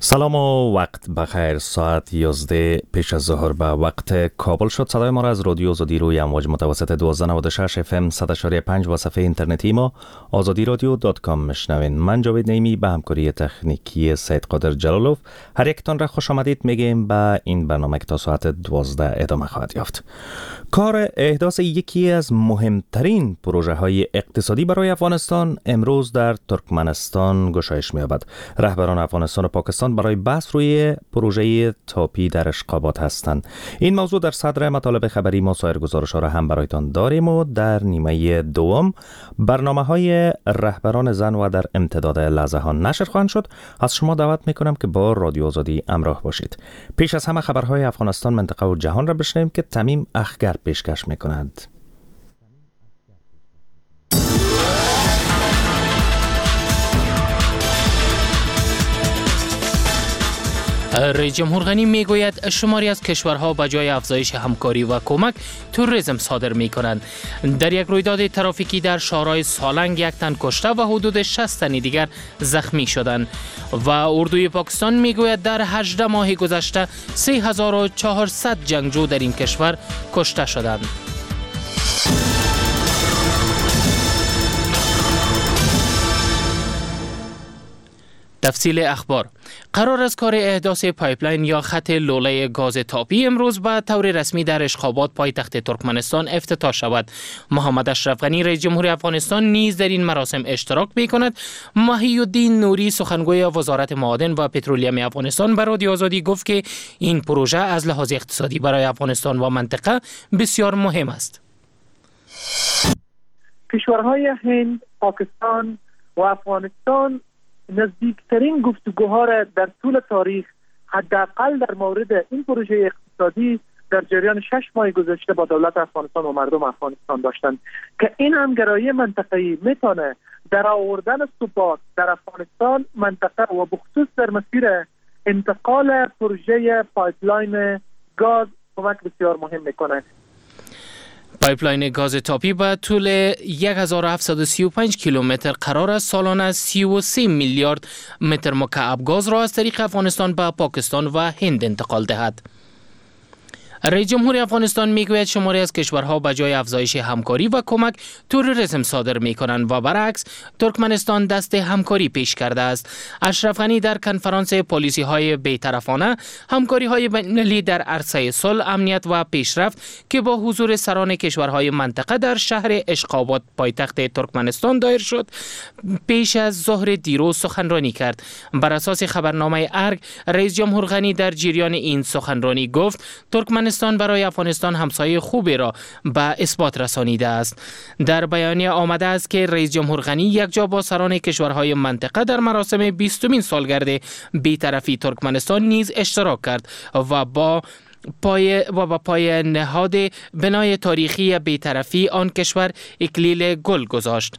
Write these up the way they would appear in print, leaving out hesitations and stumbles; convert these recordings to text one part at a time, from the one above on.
سلام و وقت بخیر. ساعت 11 پیش از ظهر به وقت کابل شد. صدای ما را از رادیو آزادی روی امواج متوسط 1296 FM 100.5 و صفحه اینترنتی ما azadiradyo.com میشنوین. من جاوید نیمی به همکاری تکنیکی سید قادر جلالوف هر یکتان را خوش آمدید میگیم به این برنامه که تا ساعت 12 ادامه خواهد یافت. کار احداث یکی از مهمترین پروژه های اقتصادی برای افغانستان امروز در ترکمنستان گشایش می‌یابد. رهبران افغانستان و پاکستان برای بحث روی پروژه تاپی در اشقابات هستند. این موضوع در صدر مطالب خبری ما. سایر گزارش‌ها را هم برایتان داریم و در نیمه دوم برنامه‌های رهبران زن و در امتداد لحظه ها نشر خواهند شد. از شما دعوت می‌کنم که با رادیو آزادی همراه باشید. پیش از همه خبرهای افغانستان، منطقه و جهان را بشنویم که تمیم اخگر پیشکش می‌کند. رئیس جمهور غنی میگوید شماری از کشورها به جای افزایش همکاری و کمک توریسم صادر میکنند. در یک رویداد ترافیکی در شهرهای سالنگ یک تن کشته و حدود 60 تن دیگر زخمی شدند. و اردوی پاکستان میگوید در 18 ماه گذشته 3400 جنگجو در این کشور کشته شدند. تفصیل اخبار. قرار است کار احداث پایپلاین یا خط لوله گاز تاپی امروز به طور رسمی در اشقابات پایتخت ترکمنستان افتتاح شود. محمد اشرف غنی رئیس جمهور افغانستان نیز در این مراسم اشتراک می‌کند. محی الدین نوری سخنگوی وزارت معادن و پترولیم افغانستان به رادیو آزادی گفت که این پروژه از لحاظ اقتصادی برای افغانستان و منطقه بسیار مهم است. کشورهای هند، پاکستان و افغانستان نزدیکترین گفتگوها را در طول تاریخ حداقل در مورد این پروژه اقتصادی در جریان 6 ماه گذشته با دولت افغانستان و مردم افغانستان داشتند که این همگرایی منطقه‌ای میتونه در آوردن ثبات در افغانستان، منطقه و بخصوص در مسیر انتقال پروژه پایپلاین گاز کمک بسیار مهم میکنه. پایپلاین گاز تاپی با طول 1735 کیلومتر قرار است سالانه 33 میلیارد متر مکعب گاز را از طریق افغانستان به پاکستان و هند انتقال دهد. رئیس جمهور افغانستان میگوید شماری از کشورها به جای افزایش همکاری و کمک توریسم صادر میکنند و برعکس ترکمنستان دست همکاری پیش کرده است. اشرف غنی در کنفرانس پالیسی های بی‌طرفانه همکاری های بین‌المللی در عرصه صلح، امنیت و پیشرفت که با حضور سران کشورهای منطقه در شهر اشقابات پایتخت ترکمنستان دایر شد پیش از ظهر دیروز سخنرانی کرد. بر اساس خبرنامه ارگ رئیس جمهور غنی در جریان این سخنرانی گفت ترکمنستان برای افغانستان همسایه خوبی را به اثبات رسانیده است. در بیانیه آمده است که رئیس جمهور غنی یکجا با سران کشورهای منطقه در مراسم 20مین سالگرد بی‌طرفی ترکمنستان نیز اشتراک کرد و با پای نهاد بنای تاریخی بی‌طرفی آن کشور اکلیل گل گذاشت.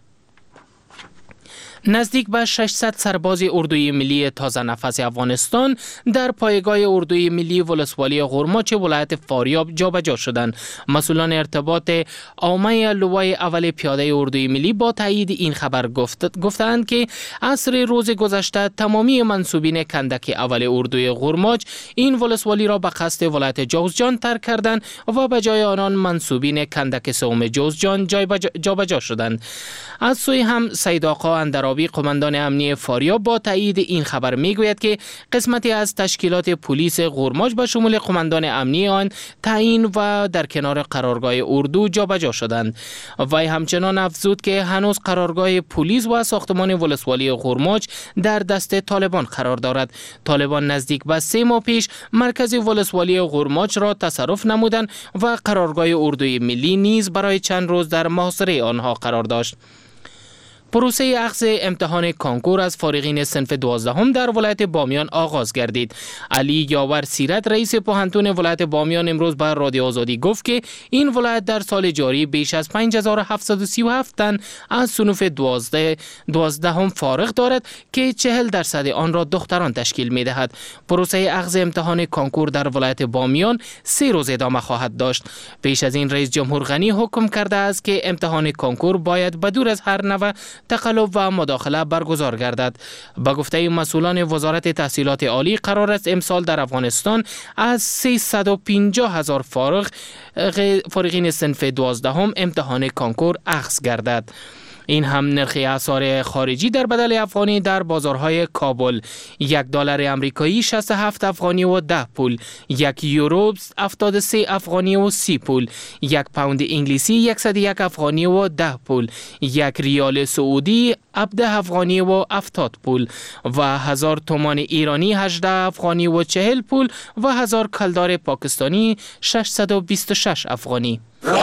نزدیک به 600 سرباز اردوی ملی تازه نفس افغانستان در پایگاه اردوی ملی ولسوالی غرماچ ولایت فاریاب جابجا شدند. مسئولان ارتباط عامه لوای اول پیاده اردوی ملی با تایید این خبر گفتند که عصر روز گذشته تمامی منصوبین کندک اول اردوی غرماچ این ولسوالی را به قصد ولایت جوزجان ترک کردند و به جای آنان منصوبین کندک سوم جوزجان جابجا شدند. از سوی هم سید آقا اندرابی قماندان امنی فاریاب با تایید این خبر میگوید که قسمتی از تشکیلات پلیس غرماچ به شمول قماندان امنی آن تعیین و در کنار قرارگاه اردو جابجا شدند. وی همچنان افزود که هنوز قرارگاه پلیس و ساختمان ولسوالی غرماچ در دست طالبان قرار دارد. طالبان نزدیک به 3 ماه پیش مرکز ولسوالی غرماچ را تصرف نمودند و قرارگاه اردوی ملی نیز برای چند روز در محاصره آنها قرار داشت. پروسه اخذ امتحان کانکور از فارغین صنف 12 در ولایت بامیان آغاز گردید. علی یاور سیرت رئیس پوهنتون ولایت بامیان امروز به رادیو آزادی گفت که این ولایت در سال جاری بیش از 5737 تن از صنف 12 فارغ دارد که 40% آن را دختران تشکیل می دهد. پروسه اخذ امتحان کانکور در ولایت بامیان 3 روز ادامه خواهد داشت. پیش از این رئیس جمهور غنی حکم کرده است که امتحان کانکور باید بدور از هر نوع تقلب و مداخله برگزار گردد. به گفته مسئولان وزارت تحصیلات عالی، قرار است امسال در افغانستان از 350,000 فارغین صنف 12 امتحان کانکور اخذ گردد. این هم نرخ اسعار خارجی در بدل افغانی در بازارهای کابل: $1 امریکایی 67 افغانی و 10 پول، 1 یورو 73 افغانی و 30 پول، 1 پوند انگلیسی 101 افغانی و 10 پول، 1 ریال سعودی 17 افغانی و 70 پول و 1000 تومان ایرانی 18 افغانی و 40 پول و 1000 کلدار پاکستانی 626 افغانی.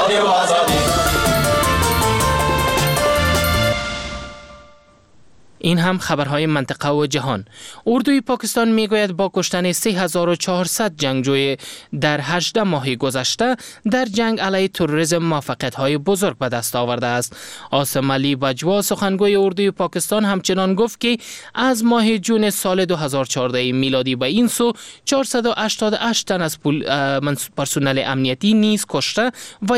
این هم خبرهای منطقه و جهان. اردوی پاکستان میگوید با کشتن 3400 جنگجوی در 18 ماه گذشته در جنگ علیه تروریسم موفقیت‌های بزرگ به دست آورده است. عاصم علی بجوا، سخنگوی اردوی پاکستان، همچنان گفت که از ماه جون سال 2014 میلادی به این سو 488 تن از پرسنل امنیتی نیز کشته و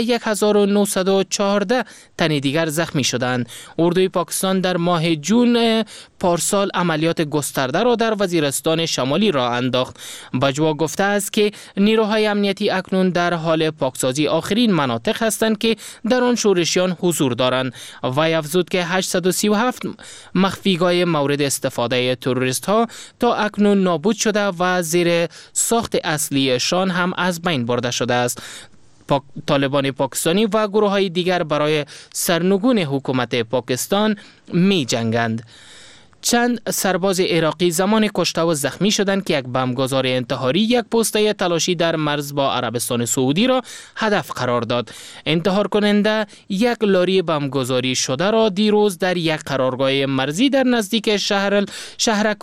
1914 تن دیگر زخمی شدند. اردوی پاکستان در ماه جون پارسال عملیات گسترده را در وزیرستان شمالی راه انداخت. بجوا گفته است که نیروهای امنیتی اکنون در حال پاکسازی آخرین مناطق هستند که در آن شورشیان حضور دارند. وی افزود که 837 مخفیگاه مورد استفاده تروریست ها تا اکنون نابود شده و زیر ساخت اصلیشان هم از بین برده شده است. طالبان پاکستانی و گروه های دیگر برای سرنگون حکومت پاکستان می جنگند. چند سرباز عراقی زمان کشته و زخمی شدند که یک بمبگذار انتحاری یک پوسته تلاشی در مرز با عربستان سعودی را هدف قرار داد. انتحار کننده یک لاری بمبگذاری شده را دیروز در یک قرارگاه مرزی در نزدیک شهرک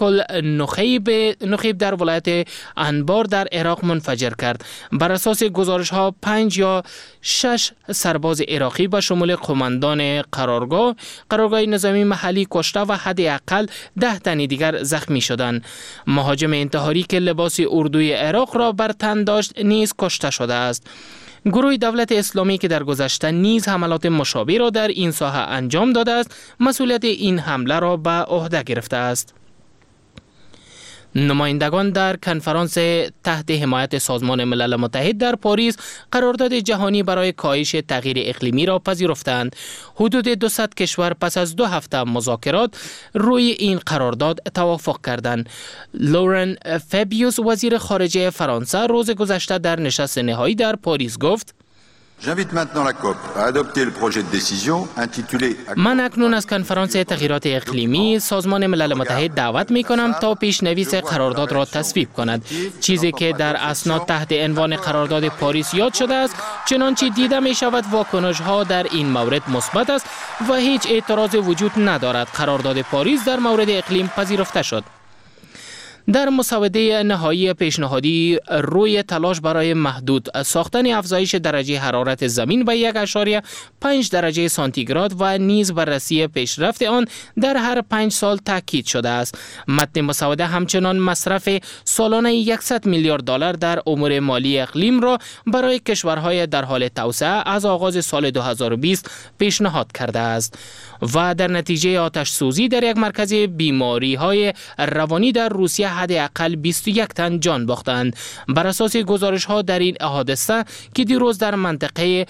النخیب در ولایت انبار در عراق منفجر کرد. بر اساس گزارش ها 5 یا 6 سرباز عراقی به شمول قماندان قرارگاه نظامی محلی کشته و حداقل 10 تن دیگر زخمی شدند. مهاجم انتحاری که لباس اردوی عراق را بر تن داشت نیز کشته شده است. گروه دولت اسلامی که در گذشته نیز حملات مشابه را در این ساحه انجام داده است، مسئولیت این حمله را به عهده گرفته است. نمایندگان در کنفرانس تحت حمایت سازمان ملل متحد در پاریس قرارداد جهانی برای کاهش تغییر اقلیمی را پذیرفتند. حدود 200 کشور پس از 2 هفته مذاکرات روی این قرارداد توافق کردند. لورن فابیوس، وزیر خارجه فرانسه، روز گذشته در نشست نهایی در پاریس گفت: من اکنون از کنفرانس تغییرات اقلیمی سازمان ملل متحد دعوت می کنم تا پیشنویس قرارداد را تصویب کند. چیزی که در اسناد تحت عنوان قرارداد پاریس یاد شده است، چنانچه دیده می شود واکنش ها در این مورد مثبت است و هیچ اعتراض وجود ندارد. قرارداد پاریس در مورد اقلیم پذیرفته شد. در مسوده نهایی پیشنهادی روی تلاش برای محدود ساختن افزایش درجه حرارت زمین به 1.5 درجه سانتیگراد و نیز بررسی پیشرفت آن در هر 5 سال تاکید شده است. متن مسوده همچنان مصرف سالانه $100 میلیارد در امور مالی اقلیم را برای کشورهای در حال توسعه از آغاز سال 2020 پیشنهاد کرده است و در نتیجه آتش سوزی در یک مرکز بیماری های روانی در روسیه حداقل 21 تن جان باختند. بر اساس گزارش ها در این حادثه که دیروز در منطقه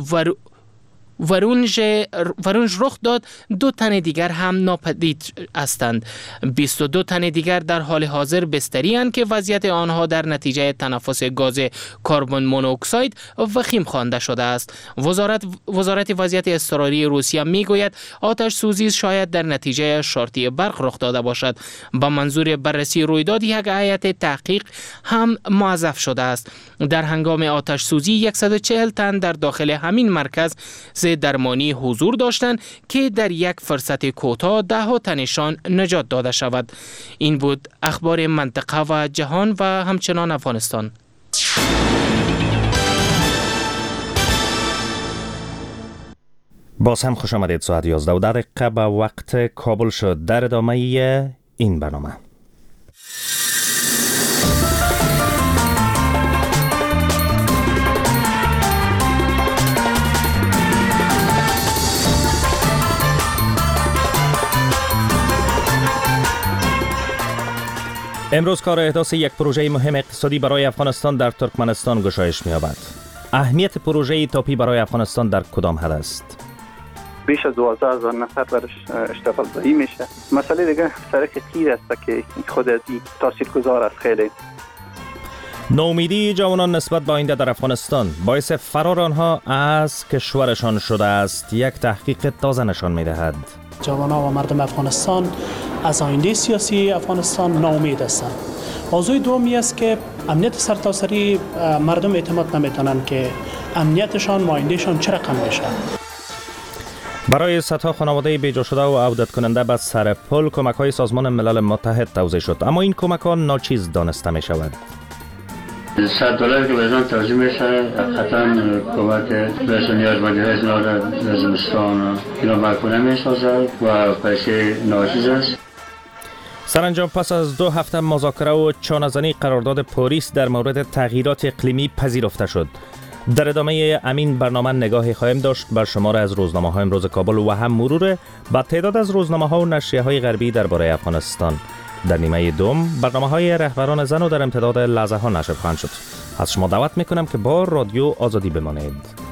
ورونژ رخ داد، 2 تن دیگر هم ناپدید هستند. 22 تن دیگر در حال حاضر بستری اند که وضعیت آنها در نتیجه تنفس گاز کربن مونوکساید وخیم خوانده شده است. وزارت وضعیت اضطراری روسیه میگوید آتش سوزی شاید در نتیجه شارتی برق رخ داده باشد. با منظور بررسی رویداد یک هیئت تحقیق هم موظف شده است. در هنگام آتش سوزی 140 تن در داخل همین مرکز درمانی حضور داشتند که در یک فرصت کوتاه 10 تنشان نجات داده شود. این بود اخبار منطقه و جهان و همچنان افغانستان. باز هم خوش آمدید. ساعت 11:10 به وقت کابل شد. در ادامه این برنامه امروز کار احداث یک پروژه مهم اقتصادی برای افغانستان در ترکمنستان گشایش می‌یابد. اهمیت پروژه تاپی برای افغانستان در کدام حد است؟ بیش از 12,000 نفر برش اشتغال زایی میشه. مسئله دیگه سرک قیر است که خود از این تاثیرگذار است. خیلی نومیدی جوانان نسبت به آینده در افغانستان باعث فرار آنها از کشورشان شده است. یک تحقیق تازه نشان می‌دهد جوانان و مردم افغانستان از آینده سیاسی افغانستان ناامید هستند. موضوع دومی است که امنیت سرتاسری مردم اعتماد نمیتونن که امنیتشان و آیندهشان چه رقم بشه. برای صدها خانواده بیجا شده و عودت کننده به سر پل کمک‌های سازمان ملل متحد توزیع شد، اما این کمک‌ها ناچیز دانسته می‌شود. $100 که بهشان توزیع میشه، حقیقتاً کمک بهشان نیازمندی‌های اینا را در زمستان اینا معقول نمی‌سازد و پیسه ناچیز است. سرانجام پس از 2 هفته مذاکره و چانه‌زنی قرارداد پاریس در مورد تغییرات اقلیمی پذیرفته شد. در ادامه امین برنامه نگاهی خواهیم داشت بر شمار از روزنامه‌ها امروز کابل و هم مرور به تعداد از روزنامه‌ها و نشریه‌های غربی درباره افغانستان. در نیمه دوم برنامه‌های رهبران زن و در امتداد لحظه‌ها نشر خواهند شد. از شما دعوت می‌کنم که با رادیو آزادی بمانید.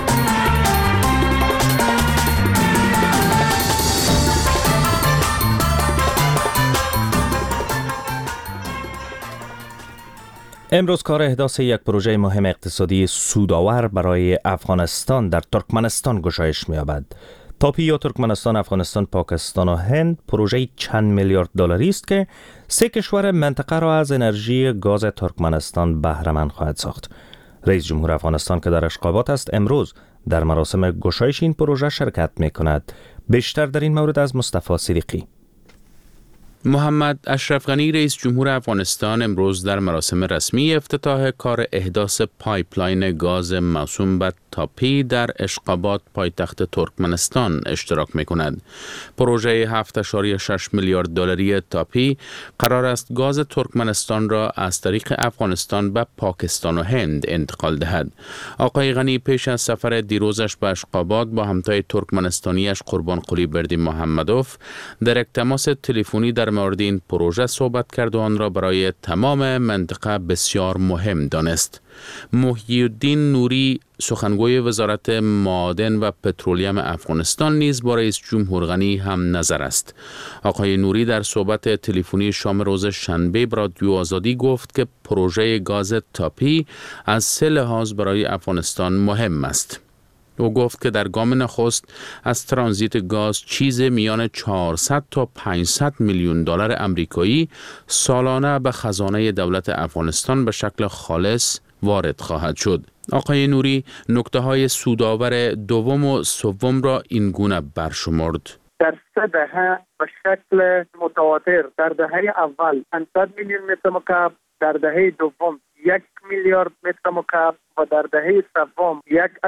امروز کار احداث یک پروژه مهم اقتصادی سودآور برای افغانستان در ترکمنستان گشایش می‌یابد. تاپی یا ترکمنستان، افغانستان، پاکستان و هند پروژه چند میلیارد دلاری است که 3 کشور منطقه را از انرژی گاز ترکمنستان بهره مند خواهد ساخت. رئیس جمهور افغانستان که در اشغابات است امروز در مراسم گشایش این پروژه شرکت می‌کند. بیشتر در این مورد از مصطفی صدیقی. محمد اشرف غنی رئیس جمهور افغانستان امروز در مراسم رسمی افتتاح کار احداث پایپلاین گاز موسوم به تاپی در اشغابات پایتخت ترکمنستان اشتراک می‌کند. پروژه 7.6 میلیارد دلاری تاپی قرار است گاز ترکمنستان را از طریق افغانستان به پاکستان و هند انتقال دهد. آقای غنی پیش از سفر دیروزش به اشغابات با همتای ترکمنستانیش قربان قلی بردی محمدوف در یک تماس تلفنی در مورد این پروژه صحبت کرد و آن را برای تمام منطقه بسیار مهم دانست. محی الدین نوری سخنگوی وزارت معادن و پترولیم افغانستان نیز با رئیس جمهور غنی هم نظر است. آقای نوری در صحبت تلفنی شام روز شنبه با رادیو آزادی گفت که پروژه گاز تاپی از 3 لحاظ برای افغانستان مهم است. او گفت که در گام نخست از ترانزیت گاز چیز میان 400 تا 500 میلیون دلار آمریکایی سالانه به خزانه دولت افغانستان به شکل خالص وارد خواهد شد. آقای نوری نکته‌های سودآور دوم و سوم را این گونه برشمرد. در 3 دهه به شکل متواتر در دهه اول 500 میلیون متر مکعب، در دهه دوم 1 میلیارد متر مکعب و در دهه سوم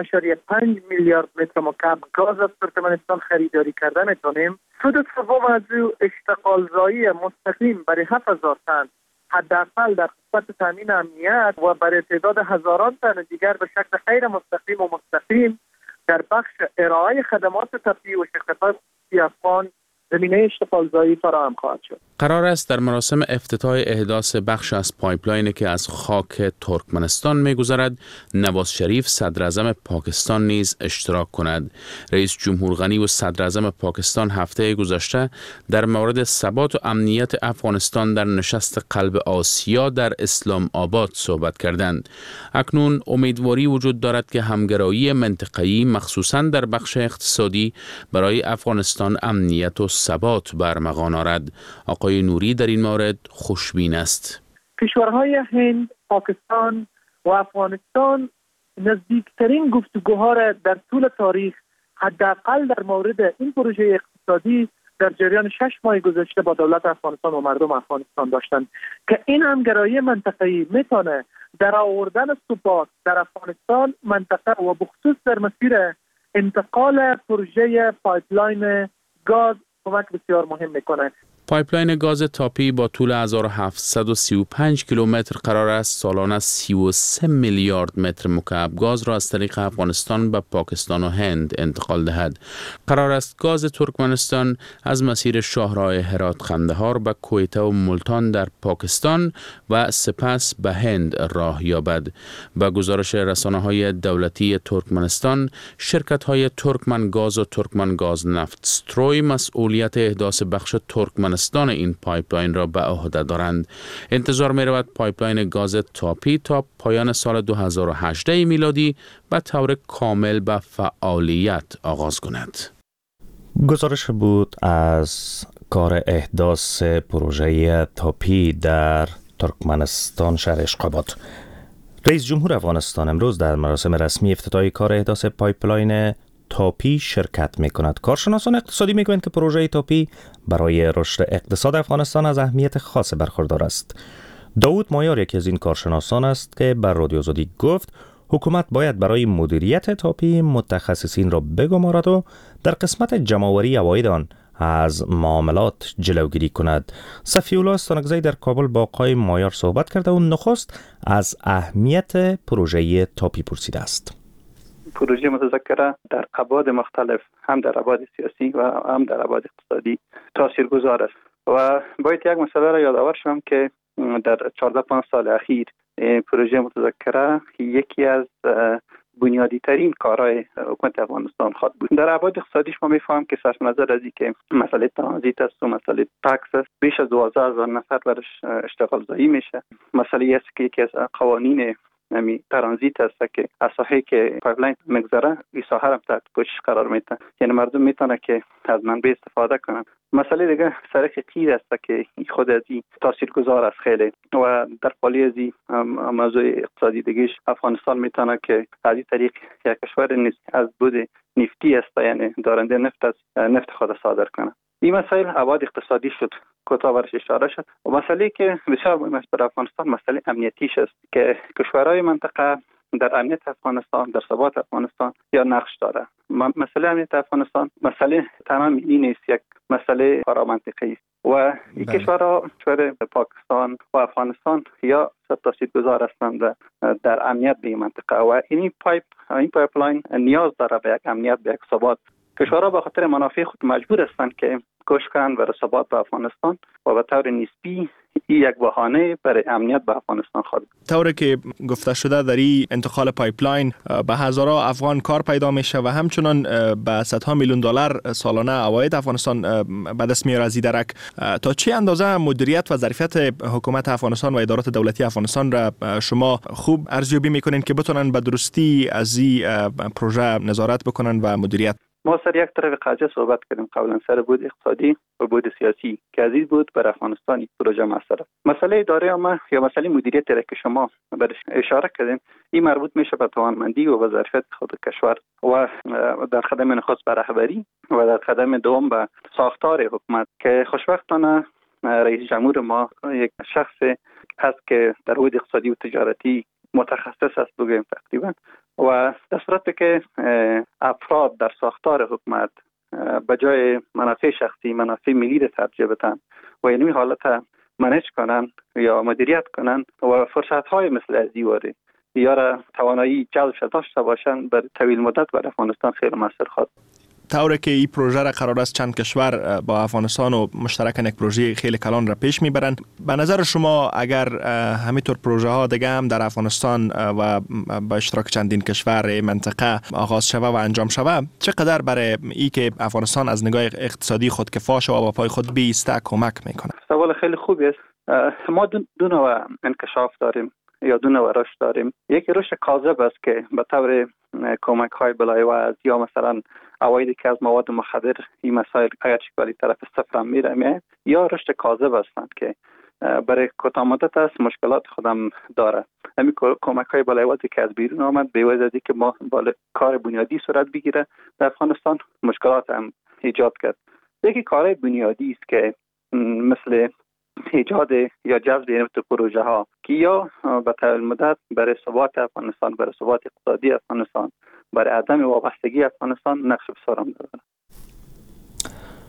1.5 میلیارد متر مکعب گاز از ترکمنستان خریداری کرده میتونیم. سود سوم از او اشتغال زایی مستقیم برای 7000 تن حداقل در خدمت تامین امنیت و برای تعداد هزاران تن دیگر به شکل غیر مستقیم و مستقیم در بخش ارائه خدمات طبی و شرکت‌های افغان زمینه اشتغال زایی فراهم خواهد شد. قرار است در مراسم افتتاح احداث بخش از پایپلاینی که از خاک ترکمنستان می‌گذرد نواز شریف صدر اعظم پاکستان نیز اشتراک کند. رئیس جمهور غنی و صدر اعظم پاکستان هفته گذشته در مورد ثبات و امنیت افغانستان در نشست قلب آسیا در اسلام آباد صحبت کردند. اکنون امیدواری وجود دارد که همگرایی منطقه‌ای مخصوصاً در بخش اقتصادی برای افغانستان امنیت و ثبات برمغان آرد. آقای نوری در این مورد خوشبین است. کشورهای هند، پاکستان و افغانستان نزدیکترین گفتگوها را در طول تاریخ حداقل در مورد این پروژه اقتصادی در جریان 6 ماه گذشته با دولت افغانستان و مردم افغانستان داشتند که این همگرایی منطقه‌ای میتونه در آوردن ثبات در افغانستان منطقه و بخصوص در مسیر انتقال پروژه پایپلاین گاز کمک بسیار مهم میکنه. پایپلاین گاز تاپی با طول 1735 کیلومتر قرار است سالانه 33 میلیارد متر مکعب گاز را از طریق افغانستان به پاکستان و هند انتقال دهد. قرار است گاز ترکمنستان از مسیر شاهراه هرات قندهار به کویته و ملتان در پاکستان و سپس به هند راه یابد. به گزارش رسانه‌های دولتی ترکمنستان، شرکت‌های ترکمن گاز و ترکمن گاز نفت ستروی مسئولیت احداث بخش ترکمنستان این پایپلاین را به عهده دارند. انتظار می رود پایپلاین گاز تاپی تا پایان سال 2018 میلادی به طور کامل به فعالیت آغاز کند. گزارش بود از کار احداث پروژه تاپی در ترکمنستان شهر اشقاباد. رئیس جمهور افغانستان امروز در مراسم رسمی افتتاحی کار احداث پایپلاین تاپی شرکت می کند. کارشناسان اقتصادی می گویند که پروژه تاپی برای رشد اقتصاد افغانستان از اهمیت خاص برخوردار است. داود مایار یکی از این کارشناسان است که بر رادیو آزادی گفت حکومت باید برای مدیریت تاپی متخصصین را بگمارد و در قسمت جمع‌آوری عواید آن از معاملات جلوگیری کند. صفی‌الله استانکزی در کابل با آقای مایار صحبت کرده و نخست از اهمیت پروژه تاپی پرسیده است. پروژه متذکره در ابعاد مختلف، هم در ابعاد سیاسی و هم در ابعاد اقتصادی تاثیرگذار است و باید یک مسئله را یادآور شوم که در 14-15 سال اخیر پروژه متذکره یکی از بنیادی ترین کارهای حکومت افغانستان خواهد بود. در ابعاد اقتصادیش ما میفهمیم که صرف نظر از اینکه مسئله ترانزیت است و مسئله تکس است، بیش از 12,000 نفر برش اشتغال زایی میشه. مسئله است که یکی از قوانین ترانزیت است که از ساحه که پایپلاین مگذره این ساحه را تحت پوشش قرار میده، یعنی مردم میتونه که از منبع استفاده کنن. مسئله دیگه سرک قیر است که خود از این تاثیرگذار است خیلی و در پالی از این موضوع اقتصادی دیگهش افغانستان میتونه که از این طریق یک کشور نیست از بود نفتی است، یعنی دارنده نفت از نفت خود صادر کنه. این مسائل ابعاد اقتصادی شد، کوتاه برش اشاره شد و مسئله که بسیار مهم است برای افغانستان مسئله امنیتیش است که کشورهای منطقه در امنیت افغانستان، در ثبات افغانستان یا نقش داره. مسئله امنیت افغانستان مسئله تمام این نیست، یک مسئله پارامنطقی است و این کشورها کشور پاکستان و افغانستان یا تاثیرگذار هستند در امنیت به این منطقه و این پایپلاین نیاز داره به یک امنیت، به یک ثبات. کشورها به خاطر منافع خود مجبور هستند که کوشش کنند برای ثبات به افغانستان و به طور نسبی این یک بهانه برای امنیت به افغانستان خواهد. طوری که گفته شده در این انتقال پایپلاین به هزارها افغان کار پیدا میشه و همچنان به صدها میلیون دلار سالانه عواید افغانستان به دست میاره از این درک. تا چه اندازه مدیریت و ظرفیت حکومت افغانستان و ادارات دولتی افغانستان را شما خوب ارزیابی میکنین که بتونن به درستی از این پروژه نظارت بکنن و مدیریت؟ ما سر یک طرف قضیه صحبت کردیم قبلا، سر بود اقتصادی و بود سیاسی که عزیز بود بر افغانستان این پروژه مسئله. مسئله اداره عامه یا مسئله مدیریت را که شما برش اشاره کردین، این مربوط میشه به توانمندی و ظرفیت خود کشور و در خدمه نخست به رهبری و در خدمه دوم به ساختار حکومت که خوشبختانه رئیس جمهور ما یک شخص هست که در بود اقتصادی و تجارتی متخصص است بگویم تقریبا و در صورتی که افراد در ساختار حکومت به جای منافع شخصی منافع ملی را ترجیح بدن و این حالت منیج کنن یا مدیریت کنن و فرصت‌های مثل از دیواره یا را توانایی جلب داشته باشند بر طویل مدت بر افغانستان خیلی موثر خواهد. طوری که این پروژه را قرار است چند کشور با افغانستان و مشترکاً یک پروژه خیلی کلان را پیش میبرند، به نظر شما اگر همینطور پروژه ها دیگه هم در افغانستان و با اشتراک چندین کشور منطقه آغاز شوه و انجام شوه، چقدر برای این که افغانستان از نگاه اقتصادی خود کفا شوه و پای خود بیسته کمک میکنه؟ سوال خیلی خوبی است. ما دو نوع انکشاف داریم یا دو نوع رشد داریم. یکی رشد کاذب است که به طور کمک های بلایوز یا مثلا عوایدی که از مواد مخدر این مسائل اگر چکالی طرف صفر هم میره، یا رشد کاذب هستند که برای کوتاه مدت است مشکلات خودم داره. همین کمک های بلایوزی که از بیرون آمد به وجه که ما کار بنیادی صورت بگیره در افغانستان مشکلات هم ایجاد کرد. یکی کار بنیادی است که مثل ایجاد یا جذب این پروژه ها که یا به طول مدت برای ثبات افغانستان، برای ثبات اقتصادی افغانستان، برای عدم وابستگی افغانستان نقش بسیار داره.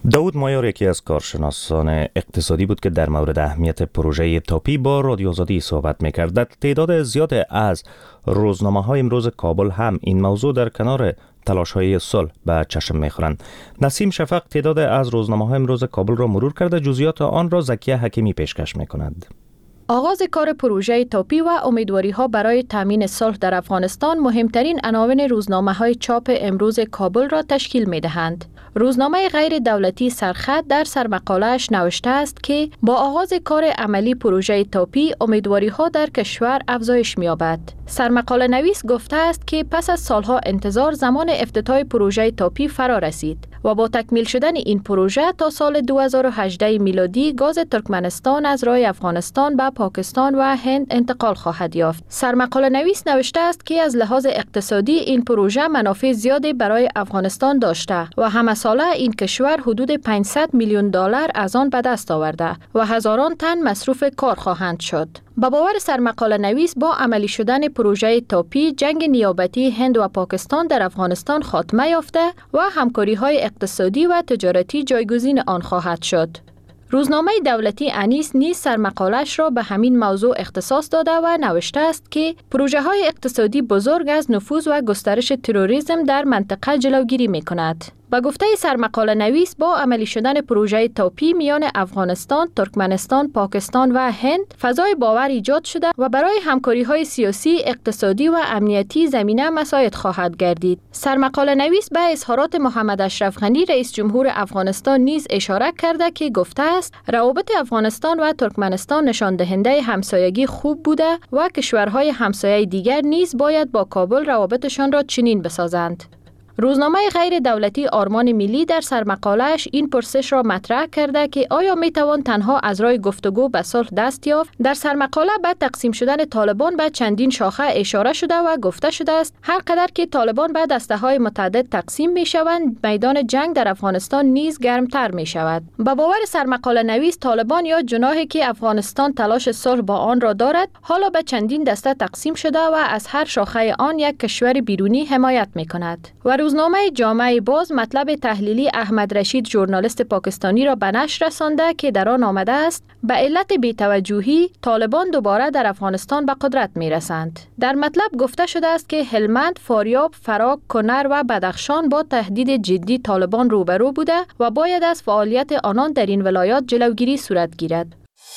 داود مایار یکی از کارشناسان اقتصادی بود که در مورد اهمیت پروژه تاپی با رادیو آزادی صحبت می‌کرد. تعداد زیاد از روزنامه‌های امروز کابل هم این موضوع در کنار تلاش‌های صلح به چشم می‌خورند. نسیم شفق تعداد از روزنامه‌های امروز کابل را مرور کرده، جزئیات آن را زکیه حکیمی پیشکش می‌کند. آغاز کار پروژه تاپی و امیدواری‌ها برای تامین صلح در افغانستان مهمترین عناوین روزنامه‌های چاپ امروز کابل را تشکیل می‌دهند. روزنامه غیر دولتی سرخط در سرمقاله‌اش نوشته است که با آغاز کار عملی پروژه تاپی امیدواری‌ها در کشور افزایش می‌یابد. سرمقاله نویس گفته است که پس از سالها انتظار زمان افتتاح پروژه تاپی فرا رسید و با تکمیل شدن این پروژه تا سال 2018 میلادی گاز ترکمنستان از راه افغانستان به پاکستان و هند انتقال خواهد یافت. سرمقاله نویس نوشته است که از لحاظ اقتصادی این پروژه منافع زیادی برای افغانستان داشته و همه ساله این کشور حدود 500 میلیون دلار از آن به دست آورده و هزاران تن مصروف کار خواهند شد. با باور سرمقاله نویس با عملی شدن پروژه تاپی جنگ نیابتی هند و پاکستان در افغانستان خاتمه یافته و همکاری‌های اقتصادی و تجارتی جایگزین آن خواهد شد. روزنامه دولتی انیس نیز سرمقاله‌اش را به همین موضوع اختصاص داده و نوشته است که پروژه‌های اقتصادی بزرگ از نفوذ و گسترش تروریسم در منطقه جلوگیری می‌کند. با گفته سرمقاله نویس با عملی شدن پروژه تاپی میان افغانستان، ترکمنستان، پاکستان و هند فضای باور ایجاد شده و برای همکاری‌های سیاسی، اقتصادی و امنیتی زمینه مساعد خواهد گردید. سرمقاله نویس به اظهارات محمد اشرف غنی رئیس جمهور افغانستان نیز اشاره کرده که گفته است روابط افغانستان و ترکمنستان نشان دهنده همسایگی خوب بوده و کشورهای همسایه دیگر نیز باید با کابل روابطشان را چنین بسازند. روزنامه غیر دولتی آرمان ملی در سرمقاله‌اش این پرسش را مطرح کرده که آیا میتوان تنها از راه گفتگو به صلح دست یافت؟ در سرمقاله به تقسیم شدن طالبان به چندین شاخه اشاره شده و گفته شده است هر قدر که طالبان به دسته‌های متعدد تقسیم میشوند، میدان جنگ در افغانستان نیز گرمتر میشود. با باور سرمقاله نویس طالبان یا جناحی که افغانستان تلاش صلح با آن را دارد، حالا به چندین دسته تقسیم شده و از هر شاخه آن یک کشور بیرونی حمایت میکند. و روزنامه جامعه باز مطلب تحلیلی احمد رشید ژورنالیست پاکستانی را به نشر رسانده که در آن آمده است به علت بی‌توجهی طالبان دوباره در افغانستان به قدرت میرسند. در مطلب گفته شده است که هلمند، فاریاب، فراک، کنر و بدخشان با تهدید جدی طالبان روبرو بوده و باید از فعالیت آنان در این ولایات جلوگیری صورت گیرد.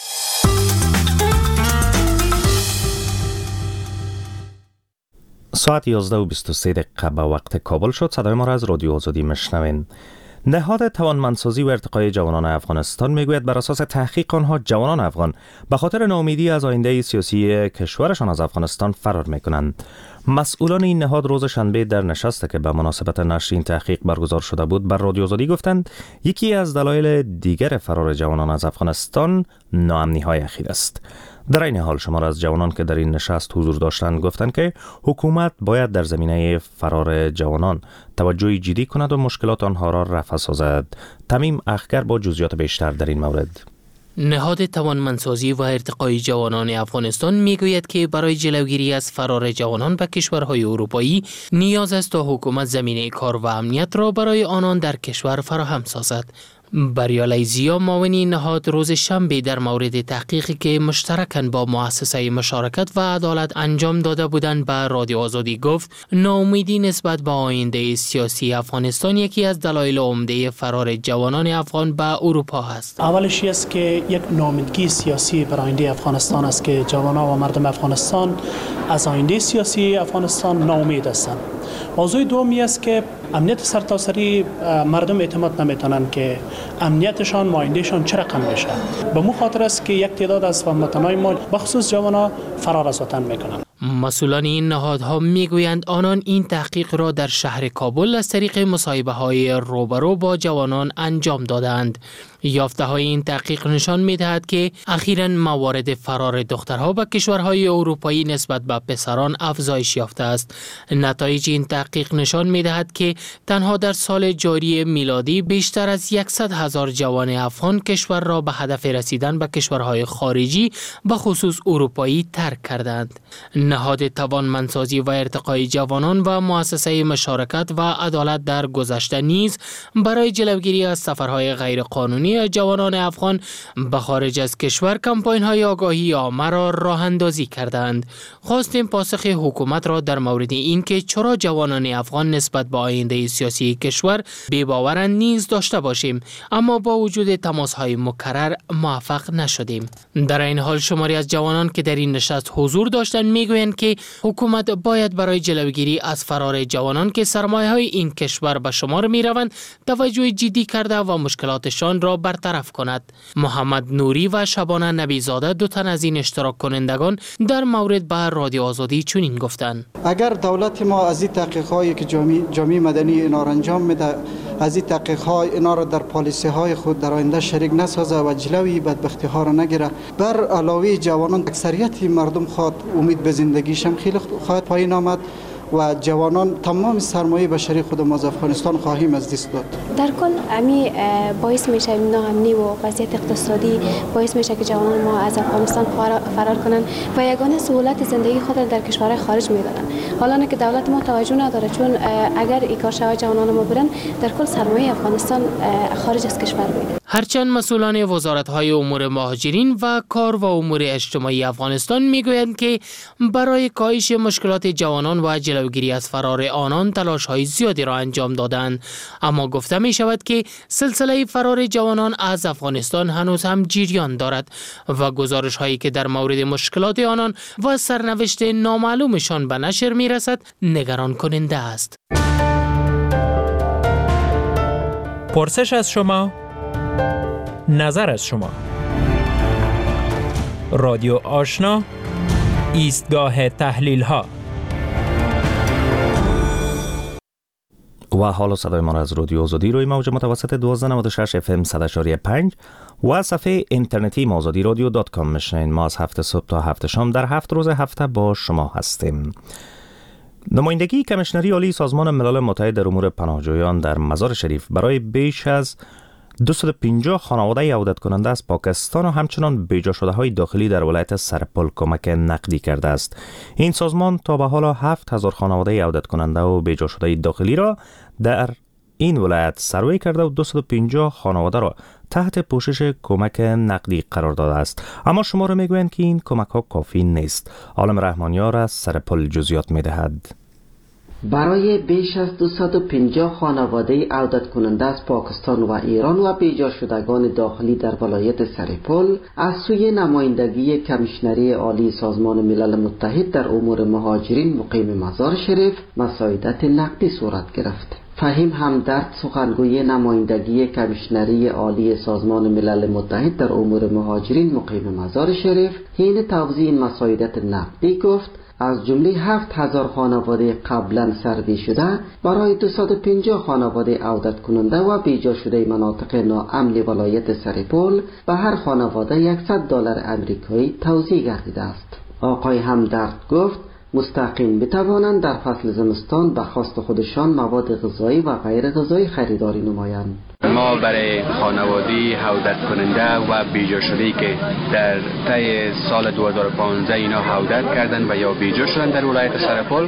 ساعت 11:23 به وقت کابل شد. صدای ما را از رادیو آزادی میشنوین. نهاد توانمندسازی و ارتقای جوانان افغانستان میگوید بر اساس تحقیق آنها جوانان افغان به خاطر ناامیدی از آینده سیاسی کشورشان از افغانستان فرار میکنند. مسئولان این نهاد روز شنبه در نشستی که به مناسبت نشر این تحقیق برگزار شده بود بر رادیو آزادی گفتند یکی از دلایل دیگر فرار جوانان از افغانستان ناامنی‌های اخیر است. در این حال شمار از جوانان که در این نشست حضور داشتند گفتند که حکومت باید در زمینه فرار جوانان توجه جدی کند و مشکلات آنها را رفع سازد. تمیم اخگر با جزئیات بیشتر در این مورد. نهاد توانمندسازی و ارتقای جوانان افغانستان میگوید که برای جلوگیری از فرار جوانان به کشورهای اروپایی نیاز است تا حکومت زمینه کار و امنیت را برای آنان در کشور فراهم سازد. بریالی زیا معاون نهاد روز شنبه در مورد تحقیقی که مشترکاً با مؤسسه مشارکت و عدالت انجام داده بودند به رادیو آزادی گفت ناامیدی نسبت به آینده سیاسی افغانستان یکی از دلایل عمده فرار جوانان افغان به اروپا است. اولش است که یک ناامیدی سیاسی بر آینده افغانستان است که جوانان و مردم افغانستان از آینده سیاسی افغانستان ناامید هستند. موضوع دومی است که امنیت سرتاسری مردم اعتماد نمیتونن که امنیتشان آیندهشان چه رقم بشه. به مو خاطر است که یک تعداد از هموطنان ما بخصوص جوانان فرار از وطن میکنن. مسئولان این نهادها میگویند آنان این تحقیق را در شهر کابل از طریق مصاحبه‌های روبرو با جوانان انجام دادند. یافته های این تحقیق نشان می دهد که اخیراً موارد فرار دخترها به کشورهای اروپایی نسبت به پسران افزایش یافته است. نتایج این تحقیق نشان می دهد که تنها در سال جاری میلادی بیشتر از 100,000 جوان افغان کشور را به هدف رسیدن به کشورهای خارجی به خصوص اروپایی ترک کردند. نهاد توانمندسازی و ارتقای جوانان و مؤسسه مشارکت و عدالت در گذشته نیز برای جلوگیری از سفرهای غیرقانونی جوانان افغان به خارج از کشور کمپاین‌های آگاهی عامه را راه اندازی کردند. خواستیم پاسخ حکومت را در مورد اینکه چرا جوانان افغان نسبت به آینده سیاسی کشور بی‌باورند نیز داشته باشیم، اما با وجود تماس‌های مکرر موفق نشدیم. در این حال شماری از جوانان که در این نشست حضور داشتند میگویند که حکومت باید برای جلوگیری از فرار جوانان که سرمایه‌های این کشور به شمار می‌روند توجه جدی کرده و مشکلاتشان را برطرف کند. محمد نوری و شبانه نبیزاده دو تن از این اشتراک کنندگان در مورد به رادیو آزادی چنین گفتند: اگر دولت ما از این تحقیقاتی که جامعه مدنی اینا را انجام میده، از این تحقیقات اینا را در پالیسی های خود در آینده شریک نسازه و جلوی بدبختی ها را نگیره، بر علاوه جوانان اکثریت مردم خود امید به زندگیشم خیلی خواهد پایین آمد و جوانان تمام سرمایه بشری خود ما از افغانستان خواهیم از دست داد. در کل امی باعث میشه ناامنی و وضعیت اقتصادی باعث میشه که جوانان ما از افغانستان فرار کنن و یگانه سهولت زندگی خود در کشورهای خارج میدادن. حالا نه که دولت ما توجه نداره، چون اگر این کار شود جوانان ما برن در کل سرمایه افغانستان خارج از کشور میره. هرچند مسئولان وزارت‌های امور مهاجرین و کار و امور اجتماعی افغانستان میگویند که برای کاهش مشکلات جوانان و جلوگیری از فرار آنان تلاش‌های زیادی را انجام دادند، اما گفته می شود که سلسله فرار جوانان از افغانستان هنوز هم جریان دارد و گزارش‌هایی که در مورد مشکلات آنان و سرنوشت نامعلومشان به نشر می رسد نگران کننده است. پرسش از شما، نظر از شما. رادیو آشنا، ایستگاه تحلیل ها. و حالا صدای ما را از رادیو آزادی روی موج متوسط 1296 FM 100.5 و صفحه اینترنتی azadiradio.com میشنین. ما از 7 صبح تا 7 شام در 7 روز هفته با شما هستیم. نمایندگی کمیشنری عالی سازمان ملل متحد در امور پناهجویان در مزار شریف برای بیش از 250 خانواده عودت کننده از پاکستان و همچنان بیجا شده های داخلی در ولایت سرپل کمک نقدی کرده است. این سازمان تا به حال 7000 خانواده عودت کننده و بیجا شده داخلی را در این ولایت سروی کرده و 250 خانواده را تحت پوشش کمک نقدی قرار داده است. اما شما را میگویند که این کمک ها کافی نیست. عالم رحمانیار از سرپل جزئیات میدهد. برای بیش از 250 خانواده عودت کننده از پاکستان و ایران و بیجا شدگان داخلی در ولایت سرپل از سوی نمایندگی کمیشنری عالی سازمان ملل متحد در امور مهاجرین مقیم مزار شریف مساعدت نقدی صورت گرفت. فهیم همدرد سخنگوی نمایندگی کمیشنری عالی سازمان ملل متحد در امور مهاجرین مقیم مزار شریف حین توزیع این مساعدت نقدی گفت از جمله 7000 خانواده قبلا سروی شده برای 250 خانواده عودت کننده و بیجا شده مناطق ناامن ولایت سرپل به هر خانواده $100 امریکایی توزیع گردیده است. آقای همدرد گفت مستقیم بتوانند در فصل زمستان به خواست خودشان مواد غذایی و غیر غذایی خریداری نمایند. ما برای خانواده عودت کننده و بیجا شده‌ای که در طی سال 2015 اینا عودت کردند و یا بیجا شدند در ولایت سرپل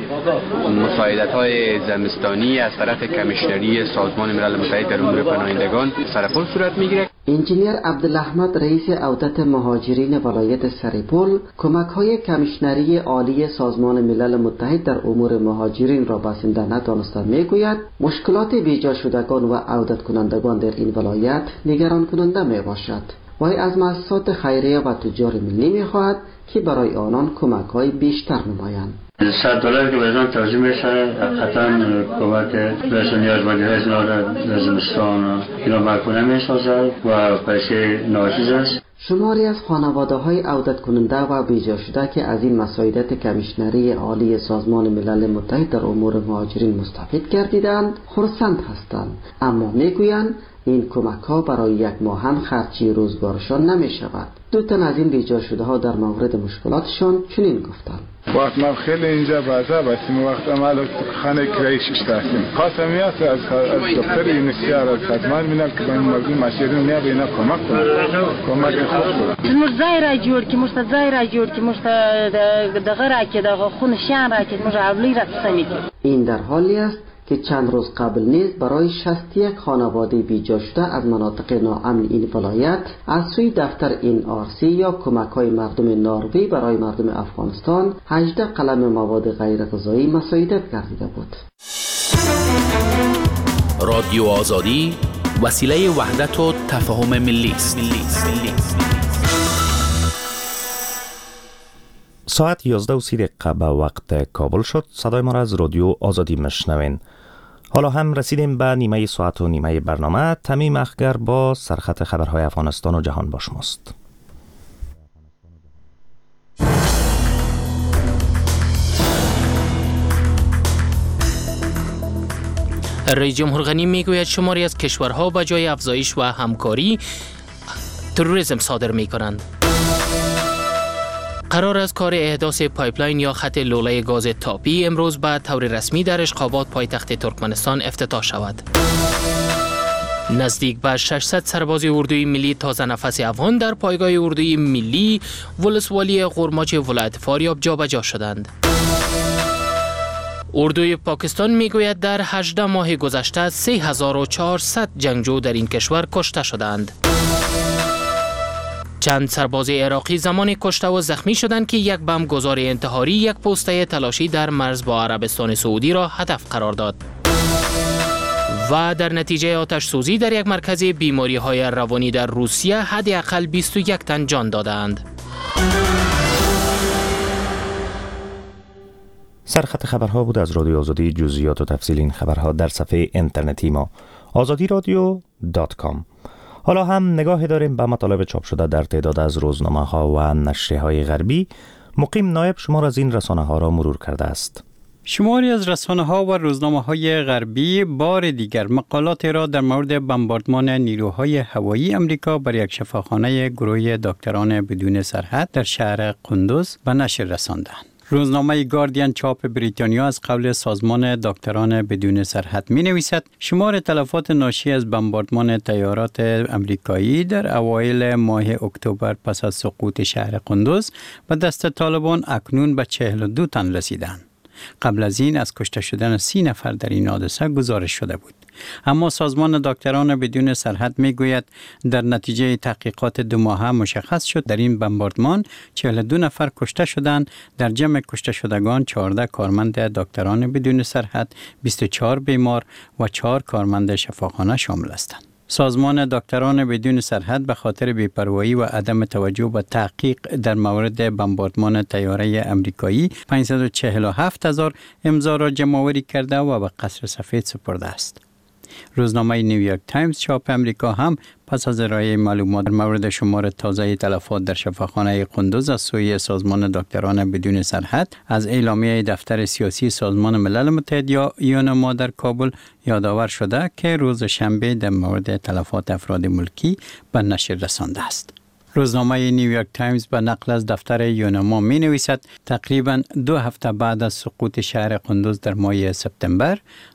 مساعدت‌های زمستانی از طرف کمیشنری سازمان ملل متحد در امور پناهندگان سرپل صورت می‌گیرد. انجینیر عبدالاحمد رئیس عودت مهاجرین ولایت سرپل کمک‌های کمیشنری عالی سازمان ملل متحد در امور مهاجرین را بسنده ندانسته میگوید مشکلات بیجا شدگان و عودت کنندگان در این ولایت نگران کننده می باشد. وی از مؤسسات خیریه و تجار ملی می خواهد که برای آنان کمک‌های بیشتر نمایند. $100 که بهشان توزیع میشه قطعا کمک بهشان نیازمندی‌های اینا در زمستان اینا برکنه میسازد و پیسه ناچیز است. شماری از خانواده‌های عودت کننده و بیجا شده که از این مساعدت کمیشنری عالی سازمان ملل متحد در امور مهاجرین مستفید گردیدند خرسند هستند، اما میگویند این کمک‌ها برای یک ماه هم خرچی روزگارشان نمی‌شود. دو تن از این بیجا شده ها در مورد مشکلاتشان چنین گفتند: وقت ما خیلی اینجا بازار بستیم، وقت ما خانه کرایش اشتاستیم، خواستم میاد از دکتر یونیسیار از سازمان ملل که به مردم مسیرین نیا بینا کمک کنه، کمک خوب کنه. مرزای جور که مستزای جور که دغه را که دغه خون شان را که مجاولی را سمید. این در حالی است که چند روز قبل نیز برای 61 خانواده بیجا شده از مناطق ناامن این ولایت از سوی دفتر NRC یا کمک‌های مردم نروژ برای مردم افغانستان 18 قلم مواد غیر غذایی مساعدت گردیده بود. رادیو آزادی وسیله وحدت و تفاهم ملی است. ساعت 11:30 به وقت کابل شد. صدای ما را از رادیو آزادی مشنوین. حالا هم رسیدیم به نیمه ساعت و نیمه برنامه. تمیم اخگر با سرخط خبرهای افغانستان و جهان با شماست. رئیس جمهور غنی میگوید شماری از کشورها به جای افزایش و همکاری تروریسم صادر میکنند. قرار است کار احداث پایپلاین یا خط لوله گاز تاپی امروز به طور رسمی در اشقابات پایتخت ترکمنستان افتتاح شود. نزدیک به 600 سرباز اردوی ملی تازه نفس افغان در پایگاه اردوی ملی ولسوالی قرماچ ولایت فاریاب جابجا شدند. اردوی پاکستان میگوید در 18 ماه گذشته 3400 جنگجو در این کشور کشته شدند. چند سرباز عراقی زمانی کشته و زخمی شدند که یک بمبگذار انتحاری یک پوسته تلاشی در مرز با عربستان سعودی را هدف قرار داد. و در نتیجه آتش سوزی در یک مرکز بیماری های روانی در روسیه حداقل 21 تن جان دادند. سرخط خبرها بود از رادیو آزادی. جزئیات و تفصیل این خبرها در صفحه اینترنتی ما azadiradio.com. حالا هم نگاه داریم به مطالب چاپ شده در تعداد از روزنامه ها و نشریه های غربی. مقیم نایب شمار از این رسانه ها را مرور کرده است. شماری از رسانه ها و روزنامه های غربی بار دیگر مقالات را در مورد بمباردمان نیروهای هوایی امریکا بر یک شفاخانه گروه دکتران بدون سرحد در شهر قندوز به نشر رساندند. روزنامه گاردین چاپ بریتانیا از قول سازمان دکتران بدون سرحد می نویسد شمار تلفات ناشی از بمباردمان طیارات امریکایی در اوایل ماه اکتبر پس از سقوط شهر قندوز به دست طالبان اکنون به 42 تن رسیدند. قبل از این از کشته شدن 30 نفر در این حادثه گزارش شده بود. اما سازمان دکتران بدون سرحد می گوید در نتیجه تحقیقات 2 ماهه مشخص شد در این بمباردمان 42 نفر کشته شدند. در جمع کشته شدگان 14 کارمند دکتران بدون سرحد، 24 بیمار و 4 کارمند شفاخانه شامل هستند. سازمان دکتران بدون سرحد به خاطر بی‌پروایی و عدم توجه به تحقیق در مورد بمباردمان طیاره امریکایی 547,000 امضا را جمع‌آوری کرده و به قصر سفید سپرده است. روزنامه نیویورک تایمز چاپ امریکا هم پس از ارائه معلومات در مورد شمار تازه تلفات در شفاخانه قندوز از سوی سازمان دکتران بدون سرحد از اعلامیه دفتر سیاسی سازمان ملل متحد یا یونما در کابل یادآور شده که روز شنبه در مورد تلفات افراد ملکی به نشر رسانده است. روزنامه نیویورک تایمز به نقل از دفتر یونما می نویسد تقریباً 2 هفته بعد از سقوط شهر قندوز در ماه سپتامبر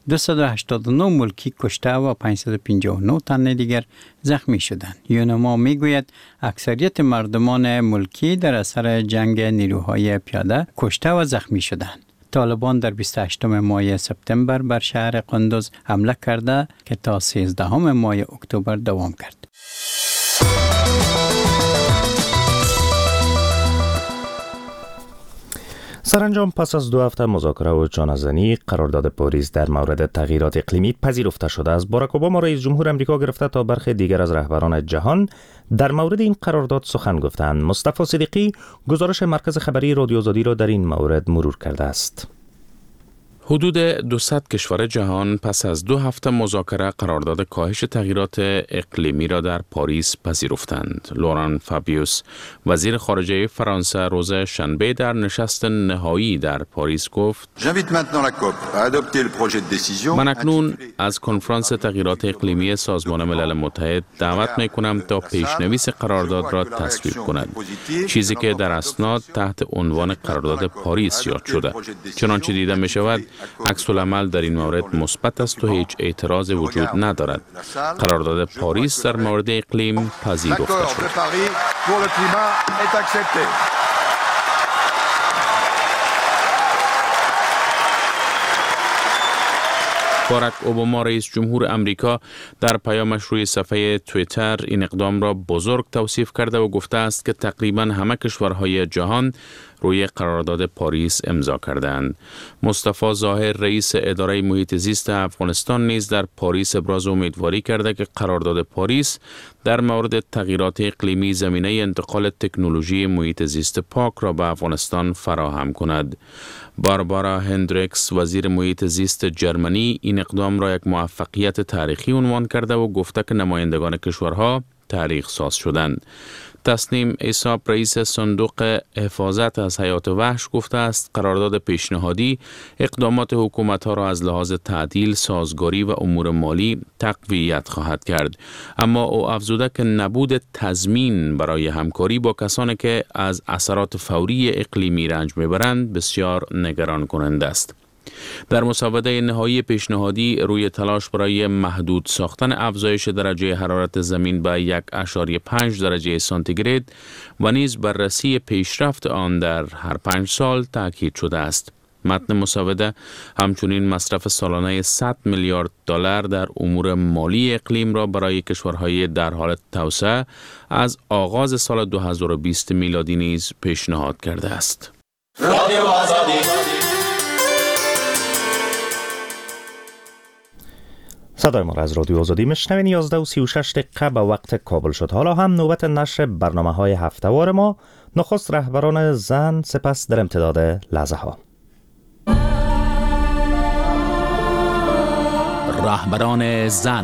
289 ملکی کشته و 559 تن دیگر زخمی شدند. یونما می گوید اکثریت مردمان ملکی در اثر جنگ نیروهای پیاده کشته و زخمی شدند. طالبان در 28 ماه سپتامبر بر شهر قندوز حمله کرده که تا 13 ماه اکتبر دوام کرد. سرانجام پس از 2 هفته مذاکره و جانزنی قرارداد پاریس در مورد تغییرات اقلیمی پذیرفته شده است. باراک اوباما رئیس جمهور امریکا گرفته تا برخی دیگر از رهبران جهان در مورد این قرارداد سخن گفتند. مصطفی صدیقی گزارش مرکز خبری رادیو آزادی را در این مورد مرور کرده است. حدود 200 کشور جهان پس از 2 هفته مذاکره قرارداد کاهش تغییرات اقلیمی را در پاریس پذیرفتند. لوران فابیوس وزیر خارجه فرانسه روز شنبه در نشست نهایی در پاریس گفت: من اکنون از کنفرانس تغییرات اقلیمی سازمان ملل متحد دعوت می‌کنم تا پیشنویس قرارداد را تصویب کند، چیزی که در اسناد تحت عنوان قرارداد پاریس یاد شده. چنانچه دیده می‌شود عکس العمل در این مورد مثبت است و هیچ اعتراض وجود ندارد. قرارداد پاریس در مورد اقلیم پذیرفته شد. باراک اوباما رئیس جمهور امریکا در پیامش روی صفحه توییتر این اقدام را بزرگ توصیف کرده و گفته است که تقریباً همه کشورهای جهان روی قرارداد پاریس امضا کردند. مصطفی ظاهر رئیس اداره محیط زیست افغانستان نیز در پاریس ابراز امیدواری کرده که قرارداد پاریس در مورد تغییرات اقلیمی زمینه انتقال تکنولوژی محیط زیست پاک را به افغانستان فراهم کند. باربارا هندریکس وزیر محیط زیست جرمنی این اقدام را یک موفقیت تاریخی عنوان کرده و گفته که نمایندگان کشورها تاریخ ساز شدند. تسنیم ایساب رئیس صندوق حفاظت از حیات وحش گفته است قرارداد پیشنهادی اقدامات حکومت‌ها را از لحاظ تعدیل، سازگاری و امور مالی تقویت خواهد کرد. اما او افزوده که نبود تضمین برای همکاری با کسانی که از اثرات فوری اقلیمی رنج میبرند بسیار نگران کننده است. در مسوده نهایی پیشنهادی روی تلاش برای محدود ساختن افزایش درجه حرارت زمین به 1.5 درجه سانتیگراد و نیز بررسی پیشرفت آن در هر 5 سال تاکید شده است. متن مسوده همچنین مصرف سالانه 100 میلیارد دلار در امور مالی اقلیم را برای کشورهای در حال توسعه از آغاز سال 2020 میلادی نیز پیشنهاد کرده است. صدای ما را از رادیو آزادی میشنوین. 11:36 دقیقه به وقت کابل شد. حالا هم نوبت نشر برنامه‌های هفته‌وار ما. نخست رهبران زن، سپس در امتداد لحظه ها. رهبران زن.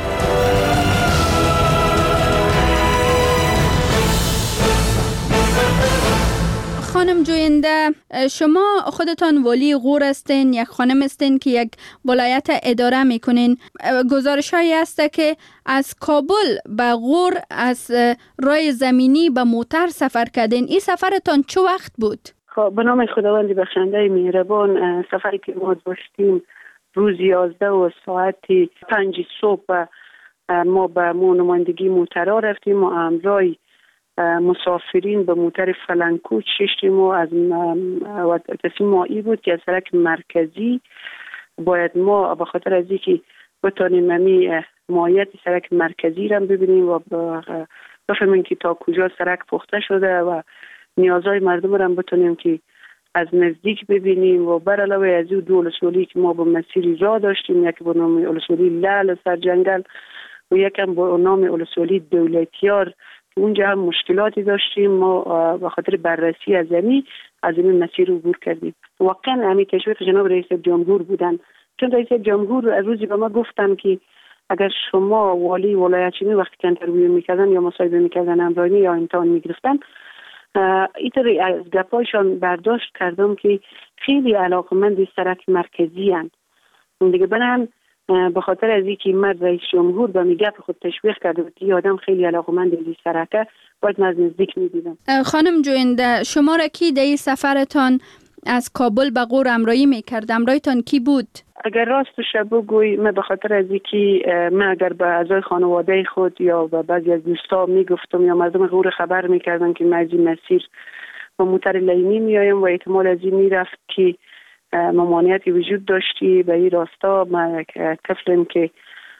خانم جوینده، شما خودتان والی غور هستین، یک خانم هستین که یک ولایت اداره میکنین. گزارش هایی هسته که از کابل به غور از راه زمینی به موتر سفر کردین. این سفرتان چه وقت بود؟ خب به نام خداوند بخشنده مهربان، سفری که ما داشتیم روز 11 و ساعت 5 صبح ما به نمایندگی موترها رفتیم و همراه مسافرین به موتر فلنکوچ ششتیم و از تصمیم ما ای بود که از سرک مرکزی باید ما به خاطر از اینکه بتانیم ماهیت سرک مرکزی را ببینیم و بفهمیم که تا کجا سرک پخته شده و نیازهای مردم را بتانیم که از نزدیک ببینیم و بر علاوه از او 2 ولسوالی که ما به مسیری راه داشتیم، یکی به نام ولسوالی لعل سرجنگل و یکم به نام ولسوالی دولتیار که اونجا هم مشکلاتی داشتیم. ما به خاطر بررسی از این مسیر عبور کردیم. واقعا همین تشویق جناب رئیس جمهور بودن، چون رئیس جمهور روزی به ما گفتن که اگر شما والی ولایت چینی وقتی که انترویو میکردن یا مصاحبه میکردن امرانی یا امتحان میگرفتن، اینطوری از گپایشان برداشت کردم که خیلی علاقمند سرک مرکزی هستند. دیگه برن به خاطر از اینکه مرد رئیس جمهور به میگه خود تشویق کرده بود که آدم خیلی علاقمند این سرکه، باید از نزدیک میدیدم. خانم جوینده، شما را کی در سفرتان از کابل به غور همراهی میکرد؟ همراهتان کی بود؟ اگر راستش بگوی، من به خاطر از اینکه من اگر به اعضای خانواده خود یا به بعضی از دوستا میگفتم یا مردم غور خبر میکردن که من از این مسیر با موتر لیمی میایم و احتمال از این میرفت که ممانعتی وجود داشتی به این راستا، من یک طفلم که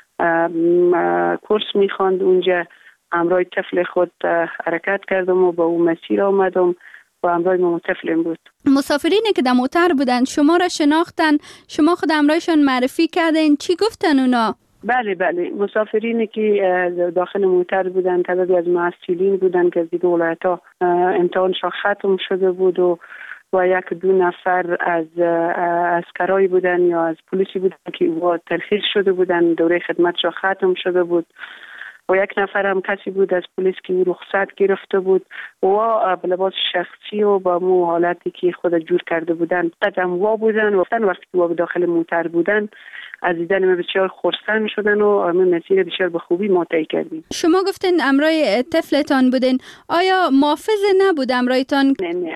کورس میخواند اونجا همراه طفل خود حرکت کردم و به اون مسیر آمدم و همراه ما طفلم بود. مسافرینی که در موتر بودن شما را شناختن؟ شما خود همراهشان معرفی کردین؟ چی گفتن اونا؟ بله مسافرینی که داخل موتر بودن تعدادی از محصلین بودن که از دیگه ولایت‌ها امتحانشان ختم شده بود و و 1-2 نفر از عسکرایی بودن یا از پلیسی بودن که او ترخیص شده بودن، دوره خدمتش ختم شده بود. و 1 نفر هم کسی بود از پلیس که او رخصت گرفته بود و به لباس شخصی و با مو حالتی که خود جور کرده بودن قدم وا بودن و وقتی که به داخل موتر بودن از دیدن ما بسیار خرسند شدن و همین مسیر بسیار به خوبی ما طی کردیم. شما گفتین امرای طفلتان بودین، آیا محافظ نبود امرایتان؟ نه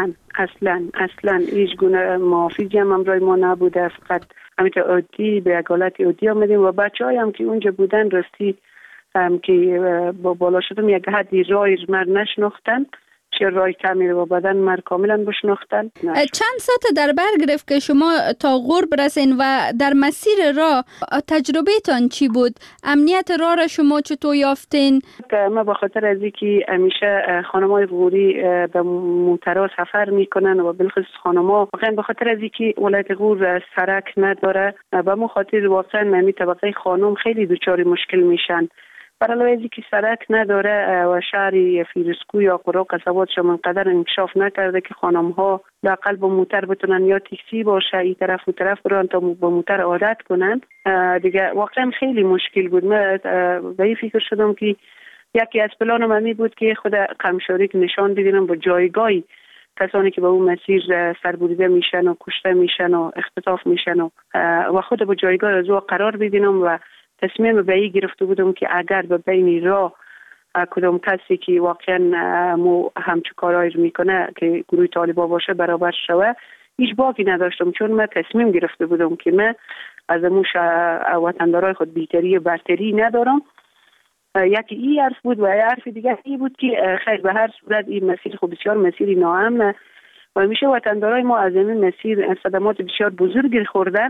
اصلا هیچ گونه محافظی هم امرای ما نبوده، فقط همینطور عادی به یک حالت عادی آمدیم و بچه‌ای هم که اونجا بودن راستی که با بالا شدم یک حدی رای مر نشناختن، چه رای کمی رو با بدن مر کاملا بشناختن. چند ساعت در بر گرفت که شما تا غور برسین و در مسیر راه تجربه تان چی بود؟ امنیت راه را شما چطور یافتین؟ ما به خاطر از اینکه همیشه خانمای غوری به موترها سفر میکنن و بالخصوص خانم‌ها واقعا به خاطر از اینکه ولایت غور سرک نداره به مخاطر واقعا نمی طبقه خانم خیلی دچار مشکل میشن. برای از که سرک نداره و شهر فیروزکوه یا قرا قصباتش منقدر انکشاف نکرده که خانم ها لااقل با موتر بتونن یا تاکسی باشه این طرف و طرف برن تا با موتر عادت کنن. دیگه واقعا خیلی مشکل بود. من به این فکر شدم که یکی از پلانم همی بود که خود قمشاریک نشان بدینم با جایگاهی کسانی که به اون مسیر سربریده میشن و کشته میشن و اختطاف میشن و خود با جایگاه از او قرار بدینم و تصمیم به این گرفته بودم که اگر به بین راه کدام کسی که واقعا همچون کارایی میکنه که گروه طالبا باشه برابر شوه هیچ باقی نداشتم، چون من تصمیم گرفته بودم که من از موش وطندارای خود بیتری برتری ندارم. یکی این حرف بود و یه حرف دیگه این بود که خیر به هر صورت این مسیر خود بسیار مسیری ناامنه و میشه وطندارای ما از این مسیر صدمات بسیار بزرگی خوردن.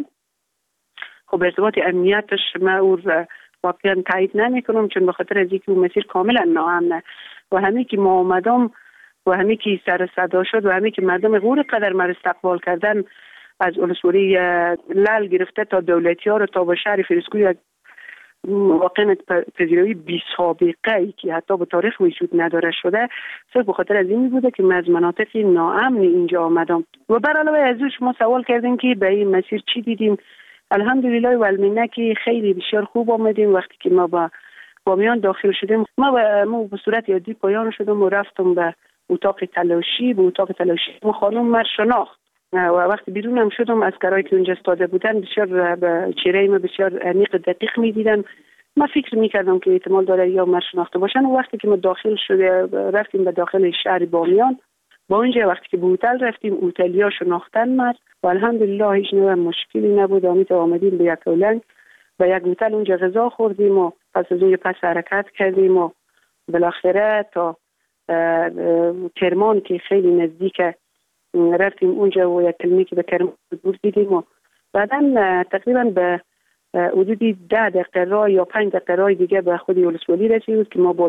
خب ارتباط امنیتش من او واقعا تایید نمی کنم، چون به خاطر از اینکه اون مسیر کاملا ناامنه و همین که ما آمدم و همین که سر صدا شد و همین که مردم غور قدر ما استقبال کردن از ولسوالی لال گرفته تا دولتی ها رو تا به شهر فیروزکوه واقعا پذیرایی بی سابقه ای که حتی به تاریخ وجود نداره شده، صرف به خاطر از این بوده که من از مناطق ناامن اینجا آمدم. و بر علاوه از او شما سوال کردین که به این مسیر چی دیدیم. الحمدلله و المنه که خیلی بسیار خوب آمدیم. وقتی که ما با بامیان داخل شدیم ما به صورت عادی پایان شدم و رفتم به اتاق تلاشی. به اتاق تلاشی ما خانم مر شناخت و وقتی بیرون هم شدم اسکرایی که اونجا استاده بودن بسیار به چهره ما بسیار عمیق دقیق میدیدن. ما فکر میکردم که احتمال داره یا مر شناخته باشن. و وقتی که ما داخل شده رفتیم به داخل شهر بامیان، با اونجا وقتی که به هتل رفتیم هتلیا شناختن مرد و الحمدلله هیچ نوع مشکلی نبود. آمدیم به یک اولنگ و یک هتل اونجا غذا خوردیم و پس از اونجا پس حرکت کردیم و بالاخره تا کرمان که خیلی نزدیکه رفتیم اونجا و یک کلمه که به کرمان دور دیدیم و بعدا تقریبا به حدودی 10 دقیقه راه یا 5 دقیقه راه دیگه به خود ولسوالی رسیدیم که ما با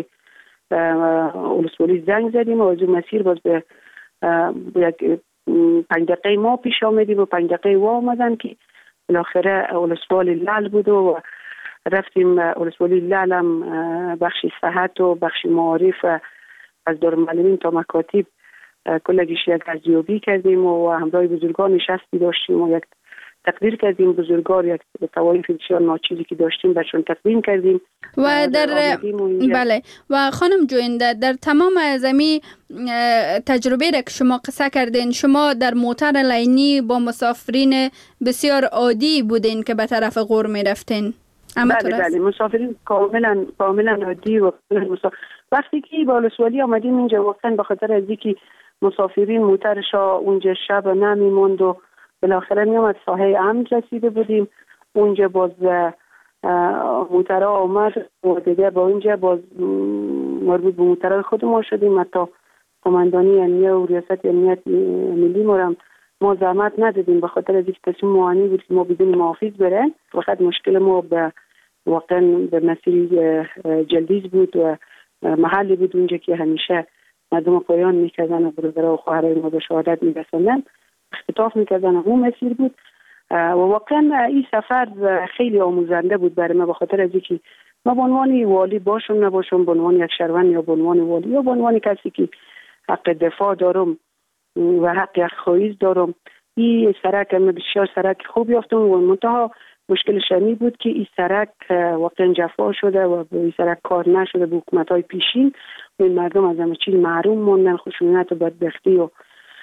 ولسوالی زنگ زدیم و از اون مسیر باز به یک 5 دقیقه ما پیش آمدیم و 5 دقیقه وا آمدن که بالاخره ولسوالی لال بود و رفتیم ولسوالی لال هم بخش صحت و بخش معارف از دارالمعلمین تا مکاتب کلگیش یک ارزیابی کردیم و همراه بزرگان نشستی داشتیم و یک تقدیر کردیم بزرگان یک توایف بسیار ناچیزی که داشتیم برشون تقدیم کردیم و بله. و خانم جوینده در تمام زمین تجربه را که شما قصه کردین، شما در موتر لینی با مسافرین بسیار عادی بودین که به طرف غور می رفتین؟ بله مسافرین کاملا عادی و وقتی که با ولسوالی آمدیم اینجا واقعا به خاطر از اینکه مسافرین موترشا اونجا شب نمیموند و بالاخره میامد ساحه امن رسیده بودیم. اونجا باز موترها آمد و دیگه با اونجا باز مربوط به موترهای خود ما شدیم. حتی قماندانی امنیه و ریاست امنیت ملی ما زحمت ندادیم به خاطر از اینکه تصمیم معانی بود که ما بدون محافظ برن. فقط مشکل ما به واقعا به مسیر جلدیز بود و محلی بود اونجا که همیشه مردم پایان میکردن و برادرها و خواهرای ما به شهادت میرسوندن، اختطاف میکردن. اون مسیر بود و واقعا این سفر خیلی آموزنده بود برای ما به خاطر از اینکه ما به عنوان والی باشم نباشم، به عنوان یک شهروند یا به عنوان والی یا به عنوان کسی که حق دفاع دارم و حق خواهیز دارم. این سرک هم بسیار سرک خوب یافتم و منتها مشکلش می بود که این سرک واقعا جفا شده و این سرک کار نشده به حکومت‌های پیشین و این مردم از همه چیز محروم موندن، خشونت و بدبختی و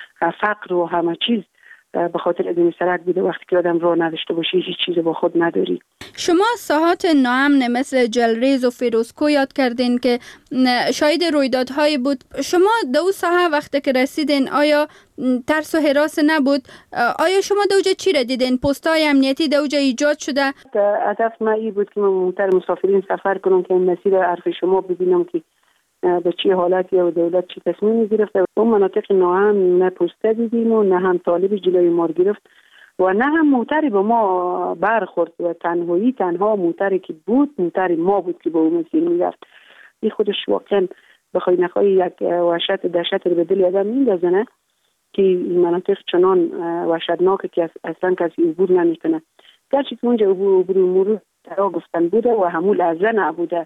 فقر و همه چیز به خاطر از این سرک بوده. وقتی که آدم راه نداشته باشه هیچ چیز با خود نداری. شما ساحات ناامن مثل جلریز و فیروزکو یاد کردین که شاهد رویدادهایی بود. شما دو ساحه وقتی که رسیدین آیا ترس و هراس نبود؟ آیا شما دوجه چی را دیدین؟ پستای امنیتی دوجه ایجاد شده؟ هدف من این بود که من منتر مسافرین سفر کنم که این مسیر حرف شما ببینم که به چه حالتی و دولت چه تصمیمی گرفته. اون مناطق ناامن نه پسته دیدیم و نه هم طالب جلوی ما گرفت و نه هم موتری به ما برخورد و تنها موتری که بود موتری ما بود که به اون مسیر میرفت. این خودش واقعا بخوای نخوای یک وحشت دهشت رو به دل آدم میندازه که این مناطق چنان وحشتناکه که اصلا کسی عبور نمیکنه. گرچه که اونجا عبور مرور ترا گفتن بوده و همون لحظه نبوده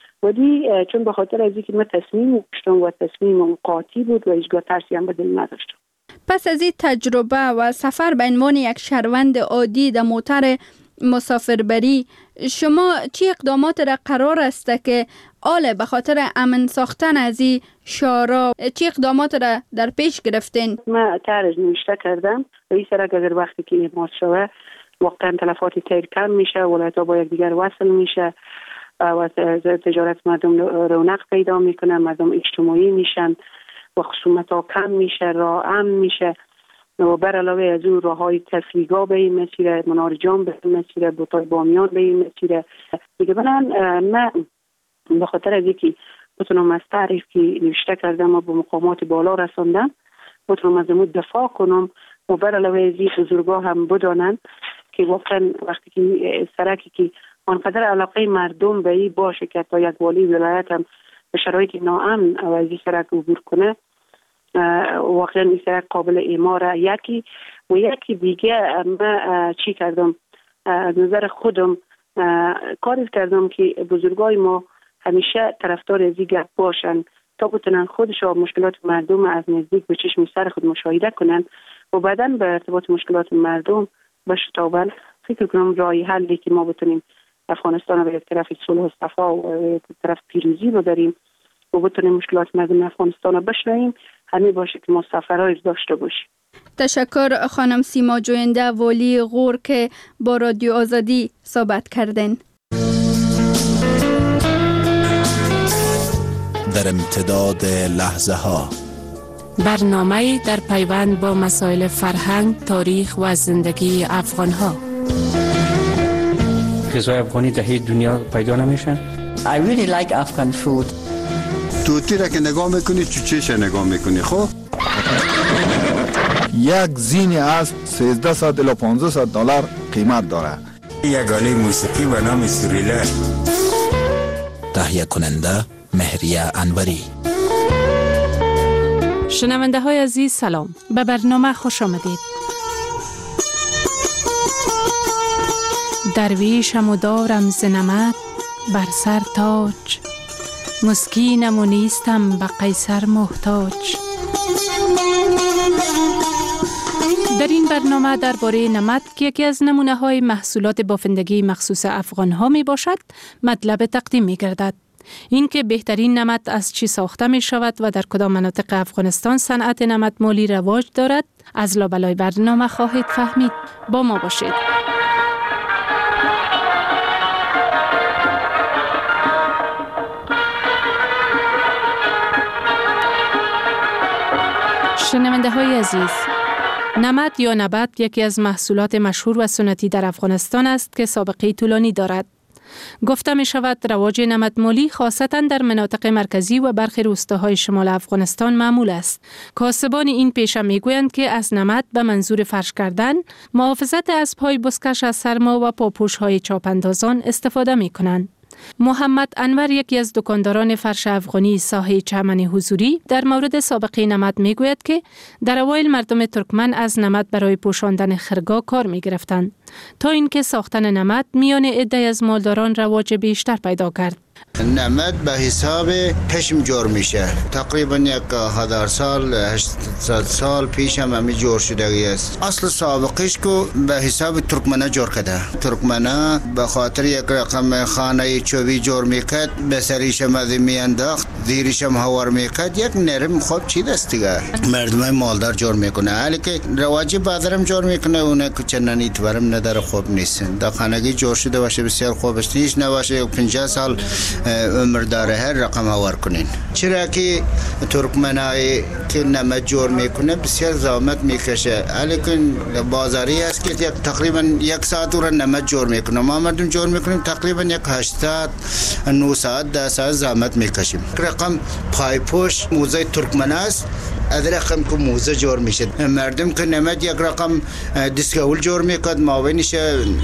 ودی چون به خاطر از اینکه من تصمیم داشتم و تصمیم قاطی بود و هیچگاه ترسی هم به دل نداشتم. پس از این تجربه و سفر به عنوان یک شهروند عادی در موتر مسافربری شما چی اقدامات را قرار است که به خاطر امن ساختن از این شارع چی اقدامات را در پیش گرفتین؟ من طرح نوشته کردم و این سرک اگر وقتی که اعمال شوه واقعا تلفات تیر کم میشه، ولایت‌ها با یکدیگر وصل میشه و تجارت مردم رونق پیدا میکنه، مردم اجتماعی میشن و خصومت‌ها کم میشه، راه امن میشه و بر علاوه از اون راه‌های تفریحگاه به این مسیر، منار جام به این مسیر، بوتای بامیان به این مسیر. دیگه من به خاطر از اینکه بتونم از تعریف که نوشته کردم و به مقامات بالا رساندم بتونم از امود دفاع کنم و بر علاوه از این بزرگا هم بدانن که واقعا وقتی که سرکی که آنقدر علاقه مردم به این باشه که تا یک والی ولایت هم به شرایط ناامن و از این سرک عبور کنه، واقعا این سرک قابل اعماره. یکی دیگه من چی کردم؟ از نظر خودم کاری کردم که بزرگای ما همیشه طرفدار از این گپ باشن تا بتونن خودشون مشکلات مردم از نزدیک به چشم سر خود مشاهده کنن و بعداً به ارتباط مشکلات مردم به شتابل فکر کنم راهی حلی که ما بتونیم افغانستان رو به طرف صلح و صفا و به طرف پیروزی رو داریم و بتونیم مشکلات مردم افغانستان رو بشنویم همین باشه که ما سفرهای داشته باشیم. تشکر خانم سیما جوینده والی غور که با رادیو آزادی صحبت کردن. در امتداد لحظه ها برنامه در پیوند با مسائل فرهنگ، تاریخ و زندگی افغان ها. غذای افغانی در دنیا پیدا نمیشن. I really like Afghan food. توتی را که نگاه میکنی چوچهش نگاه میکنی. خب یک زین اسب 1300 الی 1500 دلار قیمت داره. یک آله موسیقی به نام سوریله. تهیه کننده مهریه انوری. شنونده های عزیز سلام، به برنامه خوش آمدید. درویشم و دارم ز نمد بر سر تاج، مسکینم و نیستم به قیصر محتاج. در این برنامه درباره نمد که یکی از نمونه های محصولات بافندگی مخصوص افغان ها می باشد مطلب تقدیم می گردد. این که بهترین نمد از چی ساخته می شود و در کدام مناطق افغانستان صنعت نمدمالی رواج دارد از لابلای برنامه خواهید فهمید. با ما باشید. شنونده های عزیز، نمد یا نبات یکی از محصولات مشهور و سنتی در افغانستان است که سابقه طولانی دارد. گفته می شود رواج نمدمالی خاصتا در مناطق مرکزی و برخی روستاهای شمال افغانستان معمول است. کاسبان این پیشه می گویند که از نمد به منظور فرش کردن، محافظت اسب‌های بزکش از سرما و پاپوش‌های چاپاندازان استفاده می کنند. محمد انور یکی از دکانداران فرش افغانی ساحه چمن حضوری در مورد سابقه نمد می گوید که در اوایل مردم ترکمن از نمد برای پوشاندن خرگاه کار می گرفتند تا اینکه ساختن نمد میان عده از مالداران رواج بیشتر پیدا کرد. نمد به حساب پشم جور میشه. تقریبا 1000 سال 800 سال پیش هم همی جور شدگی است. اصل سابقش کو به حساب ترکمنه جور کده. ترکمنه به خاطر یک رقم خانه چوبی جور میکرد، به سریش مزی میانداخت، زیرش هم هوار میکرد، یک نرم خوب چی دست دیگه. مردم مالدار جور میکنه، حالی که رواجی بازارم جور میکنه، اونه که چنانی تورم نداره خوب نیستن. در خانگی جور شده باشه بسیار خوب است. هیچ نباشه 50 سال عمر داره هر رقم هوار کنین. چرا که ترکمنایی که نمد جور میکنه بسیار زحمت میکشه، حالی که بازاری است که تقریبا 1 ساعت رو نمد جور میکنه. ما مردم جور میکنیم تقریبا 8 ساعت 9 ساعت 10 ساعت زحمت میکشیم. رقم پایپوش موزه ترکمن است، از رقم که موزه جور میشه. مردم که نمد یک رقم دستگاهول جور میکرد، مابینش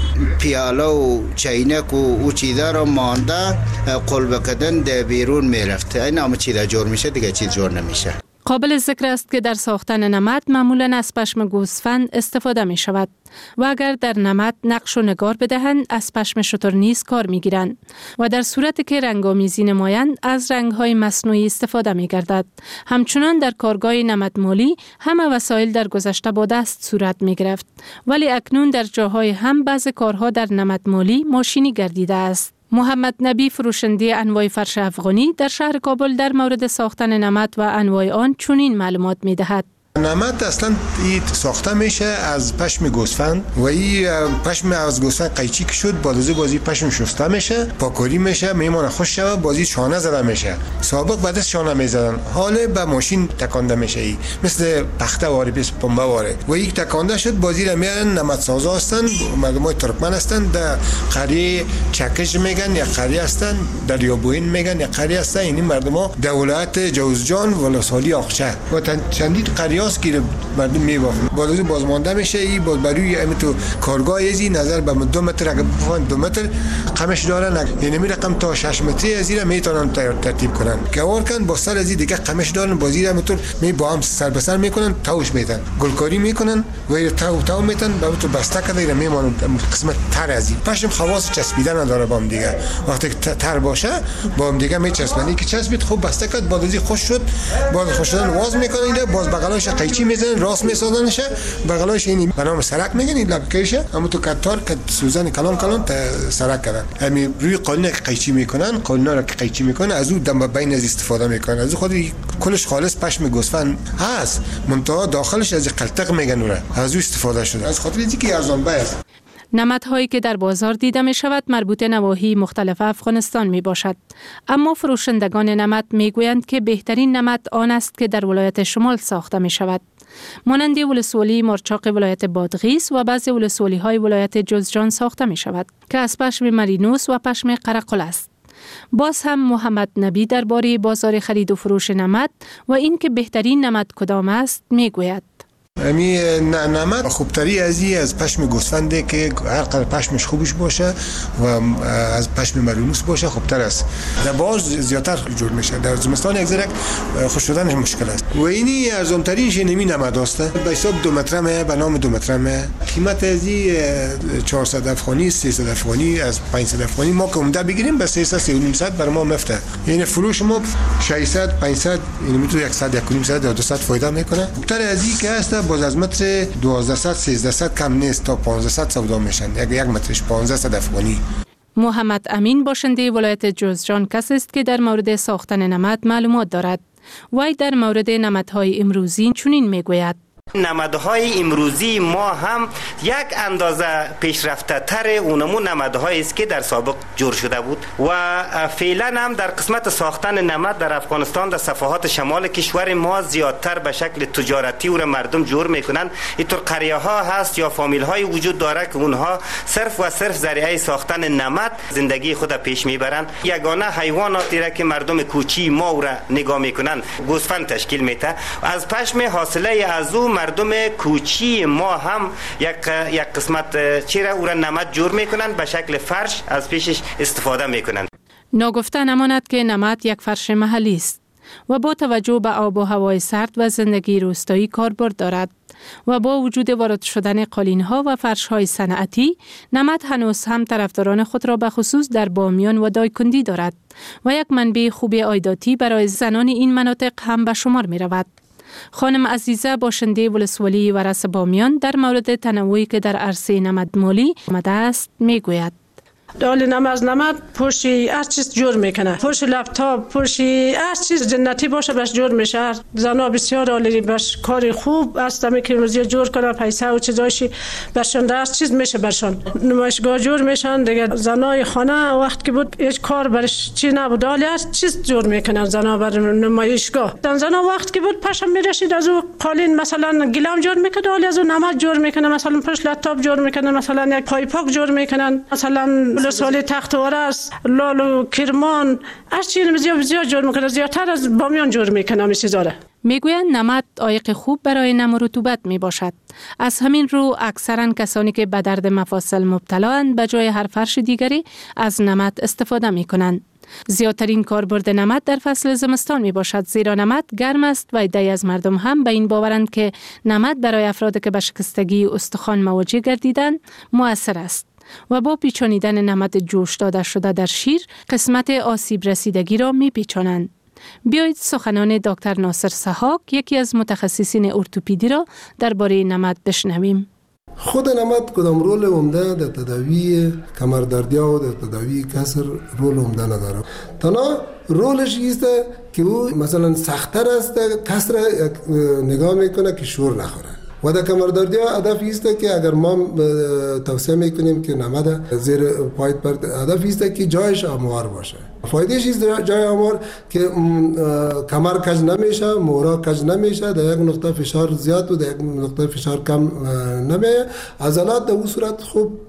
پیاله و چینک و چیزا رو مانده قلب کردن در بیرون میرفت. این همه چیزا جور میشه، دیگه چیز جور نمیشه. قابل ذکر است که در ساختن نمد معمولاً از پشم گوسفند استفاده می شود و اگر در نمد نقش و نگار بدهند از پشم شتر نیز کار می گیرند و در صورتی که رنگامیزی نمایند از رنگ‌های مصنوعی استفاده می گردد. همچنان در کارگاه نمدمالی همه وسایل در گذشته با دست صورت می گرفت، ولی اکنون در جاهای هم بعض کارها در نمدمالی ماشینی گردیده است. محمد نبی، فروشنده انواع فرش افغانی در شهر کابل، در مورد ساختن نمد و انواع آن چنین معلومات می دهد. نمد اصلا ساخته میشه از پشم گوسفند و این پشم از گوسفند قیچی که شد بازی پشم شسته میشه، پاکاری میشه، میمونه خوش شوه، بازی شانه زده میشه. سابق بعد از شانه میزدن، حالا به ماشین تکانده میشه، مثل پخته واره، مثل پنبه واره و این تکانده شد. بازی را میارن نمد سازا هستن، مردمای ترکمن هستن، در قریه چکش میگن یا قریه هستن، در یابوین میگن یا قریه هستن. این مردما در ولایت جوزجان ولسوالی آقچه و چندین قریه که مردم میبافن. بازی بازمانده میشه. این باز برای تو کارگاه ازی نظر به 2 متر اگه بفهمن 2 متر قمش دارن، یعنی می رقم تا 6 متری از این میتونن ترتیب کنن. گوار کن با سر از دیگه قمش دارن، بازی را میتون می با هم سر به سر میکنن، تاوش میدن، گلکاری میکنن و تاو میتن به تو بسته کده میمونن. قسمت تر از این پشم خواص چسبیدن نداره با هم دیگه. وقتی تر باشه با هم دیگه میچسبن. که چسبید خوب بسته کرد، بازی خوش شد، باز خوش شدن واز میکنن، باز بغلش قیچی میزنن، راست میسازنشه، بغلش اینی به نام سرک میگن، این لبکیشه، اما تو کتار که سوزن کلان سرک کردن. همین روی قالینه که قیچی میکنن، قالینا را که قیچی میکنن، از اون دم بین از استفاده میکنن. از خود کلش خالص پشم گوسفند هست، منتها داخلش از قلتق میگن، اون از اون استفاده شده. از خاطر اینکه ارزان است. نمدهایی که در بازار دیده می شود مربوط نواحی مختلف افغانستان می باشد، اما فروشندگان نمد می گویند که بهترین نمد آن است که در ولایت شمال ساخته می شود، مانند ولسوالی مرچاق ولایت بادغیس و بعضی ولسوالی های ولایت جوزجان ساخته می شود که از پشم مرینوس و پشم قرقل است. باز هم محمد نبی درباره بازار خرید و فروش نمد و این که بهترین نمد کدام است می گوید. امی نمد خوبتری از پشم گوسفنده که هر قدر پشمش خوبش باشه و از پشم مرینوس باشه خوبتر است. در باز زیادتر جور میشه، در زمستان یک ذره خوش شدنش مشکل است. و اینی ارزان ترینش نمی نمد است. به حساب 2 مترمه، به نام 2 مترمه. قیمت ازی 400 افغانی، 300 افغانی، از 500 افغانی ما که عمده بگیریم به 300 300 برای ما مفته. یعنی فروش ما 600 500 یعنی میتونه 100 100 200 فایده میکنه. خوبتر ازی که است باز از متر 1200 1300 کم نیست، تا 1500 سودا میشن. یک مترش 1500 افغانی. محمد امین باشنده ولایت جوزجان کسی است که در مورد ساختن نمد معلومات دارد. وی در مورد نمدهای امروزی چنین میگوید. نمدهای امروزی ما هم یک اندازه پیشرفته تر اونمون نمدهایی است که در سابق جور شده بود و فعلا هم در قسمت ساختن نمد در افغانستان در صفحات شمال کشور ما زیادتر به شکل تجارتی و مردم جور میکنن. اینطور قریه ها هست یا فامیل های وجود داره که اونها صرف و صرف ذریعه ساختن نمد زندگی خود پیش میبرن. یگانه حیواناتی را که مردم کوچی ما را نگاه میکنن گوسفند تشکیل میده. از پشم حاصله از او مردم کوچی ما هم یک قسمت چیره او را نمد جور میکنن، به شکل فرش از پیشش استفاده میکنن. ناگفته نماند که نمد یک فرش محلی است. و با توجه به آب و هوای سرد و زندگی روستایی کاربرد دارد و با وجود وارد شدن قالین‌ها و فرش‌های صنعتی، نمد هنوز هم طرفداران خود را به خصوص در بامیان و دایکندی دارد و یک منبع خوب عایداتی برای زنان این مناطق هم به شمار می رود. خانم عزیزه باشنده ولسوالی ورس بامیان در مورد تنوعی که در عرصه نمدمالی آمده است می گوید. دال نماز نمد پوشی هر چیز جور میکنه، پوش لپتاپ، پوشی هر چیز جنتی باشه بس جور میشه. زنا بسیار عالی بس کار خوب است که روزی جور کنه، پیسه و چیزایشی برشون هر چیز میشه برشون. نمایشگاه جور میشن دیگه. زنای خانه وقت که بود هیچ کار برش چی نبود، دال هر چیز جور میکنن زنا بر نمایشگاه. زنا وقت که بود پشم میرسید از او قالین مثلا گلام جور میکنه، دال از او نمد جور میکنه، مثلا پوش لپتاپ جور میکنه، مثلا یک پایپاک جور میکنن، مثلا سالی تخت ورس، لال و کرمان، هر چیز زیاد جور میکنه، زیادتر از بامیان جور میکنه میسیزاره. میگویند نمد عایق خوب برای نم و رطوبت می باشد. از همین رو اکثرا کسانی که به درد مفاصل مبتلااند به جای هر فرش دیگری از نمد استفاده می کنند. زیادترین کاربرد نمد در فصل زمستان می باشد، زیرا نمد گرم است و عده‌ای از مردم هم به این باورند که نمد برای افرادی که به شکستگی استخوان مواجه گردیدند مؤثر است و با پیچانیدن نمد جوش داده شده در شیر قسمت آسیب رسیدگی را می پیچانند. بیایید سخنان دکتر ناصر سحاک، یکی از متخصصین ارتوپدی را درباره نمد بشنویم. خود نمد کدام رول عمده در تداوی کمردردیا و در تداوی کسر رول عمده نداره. تنها رولش است که او مثلا سخت‌تر است، کسر نگاه میکنه که شور نخوره. و در کمردردی هدف است که اگر ما توصیه میکنیم که نمد زیر پای پر، هدف است که جایش هموار باشه. فایدهش است جای هموار که کمر کج نمیشه، مورا کج نمیشه، در یک نقطه فشار زیاد و در یک نقطه فشار کم نمیه. عضلات در اون صورت خوب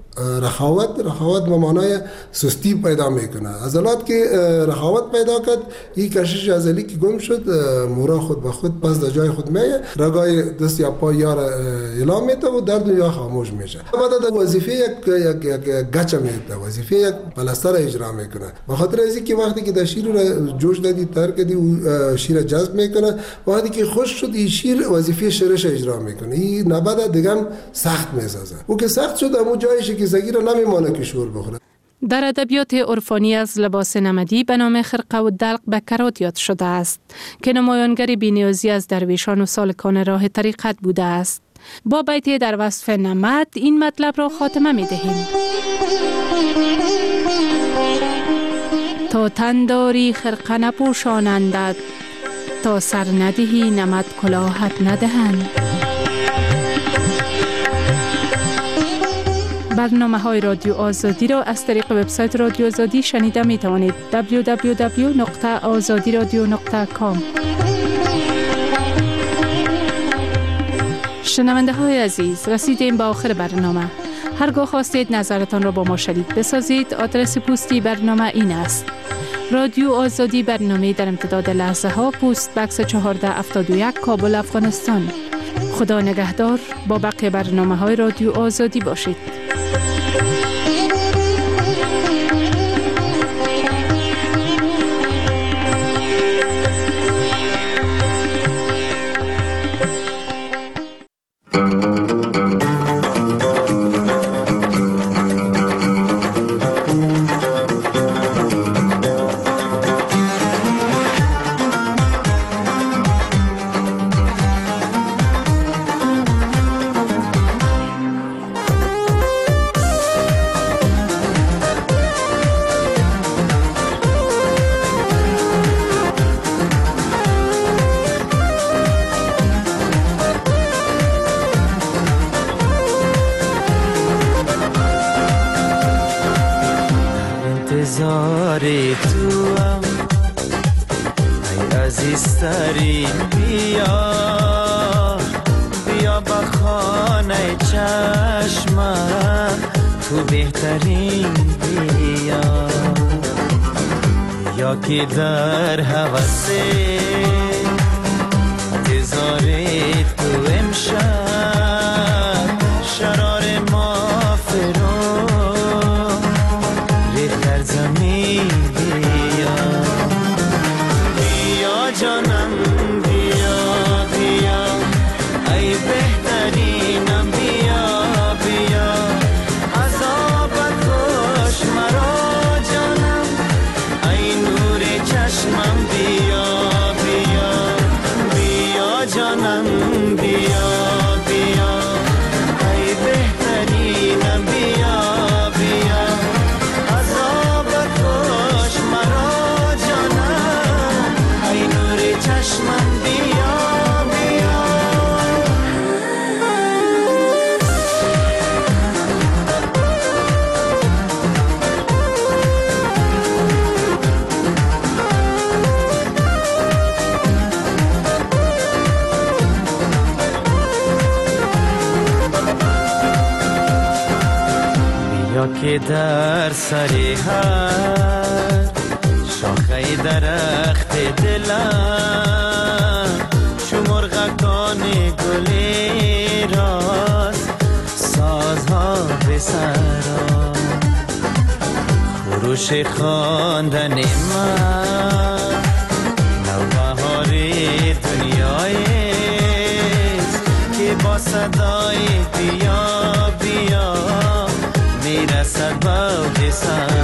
رخاوت به معنای سستی پیدا میکنه. عضلات که رخاوت پیدا کرد، این کشش عضلی که گم شد، مورا خود به خود پس در جای خود میه، رگای دست یا پای یا اعلام میده و درد یا خاموش میشه. بعد وظیفه یک گچ میده، وظیفه یک پلاستر اجرا میکنه. به خاطر اینکه که وقتی که در شیر رو جوش دادی تر کردی و شیر جذب میکنه، وقتی که خوش شد این شیر وظیفه شرش اجرا میکنه. این نباید دیگه سخت میسازه. او که سخت شد اما جایش که زگیر نمیمانه که شور بخوره. در ادبیات عرفانی از لباس نمدی به نام خرقه و دلق به کرات یاد شده است که نمایانگر بی‌نیازی از درویشان و سالکان راه طریقت بوده است. با بیتی در وصف نمد این مطلب را خاتمه می دهیم. تا تن داری خرقه نپوشانندت، تا سر ندهی نمد کلاهت ندهند. برنامه‌های رادیو آزادی را از طریق وبسایت رادیو آزادی شنیده می توانید. www.azadiradio.com. شنونده های عزیز، رسیدیم به آخر برنامه. هرگاه خواستید نظرتان را با ما شریک بسازید، آدرس پستی برنامه این است: رادیو آزادی، برنامه در امتداد لحظه ها، پست بکس 1471 کابل، افغانستان. خدا نگهدار. با بقیه برنامه های رادیو آزادی باشید. که در هوس انتظار تو امشب شرار ما فرو ریخت در زمین. بیا بیا جان بیا بیا ای بهترینم بیا بیا عذاب کش مرا جانم ای نور چشمم بیا بیا بیا که در سر هر شاخه درخت دلم چو مرغکان گلی راست سازها به سرا خروش خواندن من نوبهار دنیایست که با صدای بیا بیا میرسد با حساب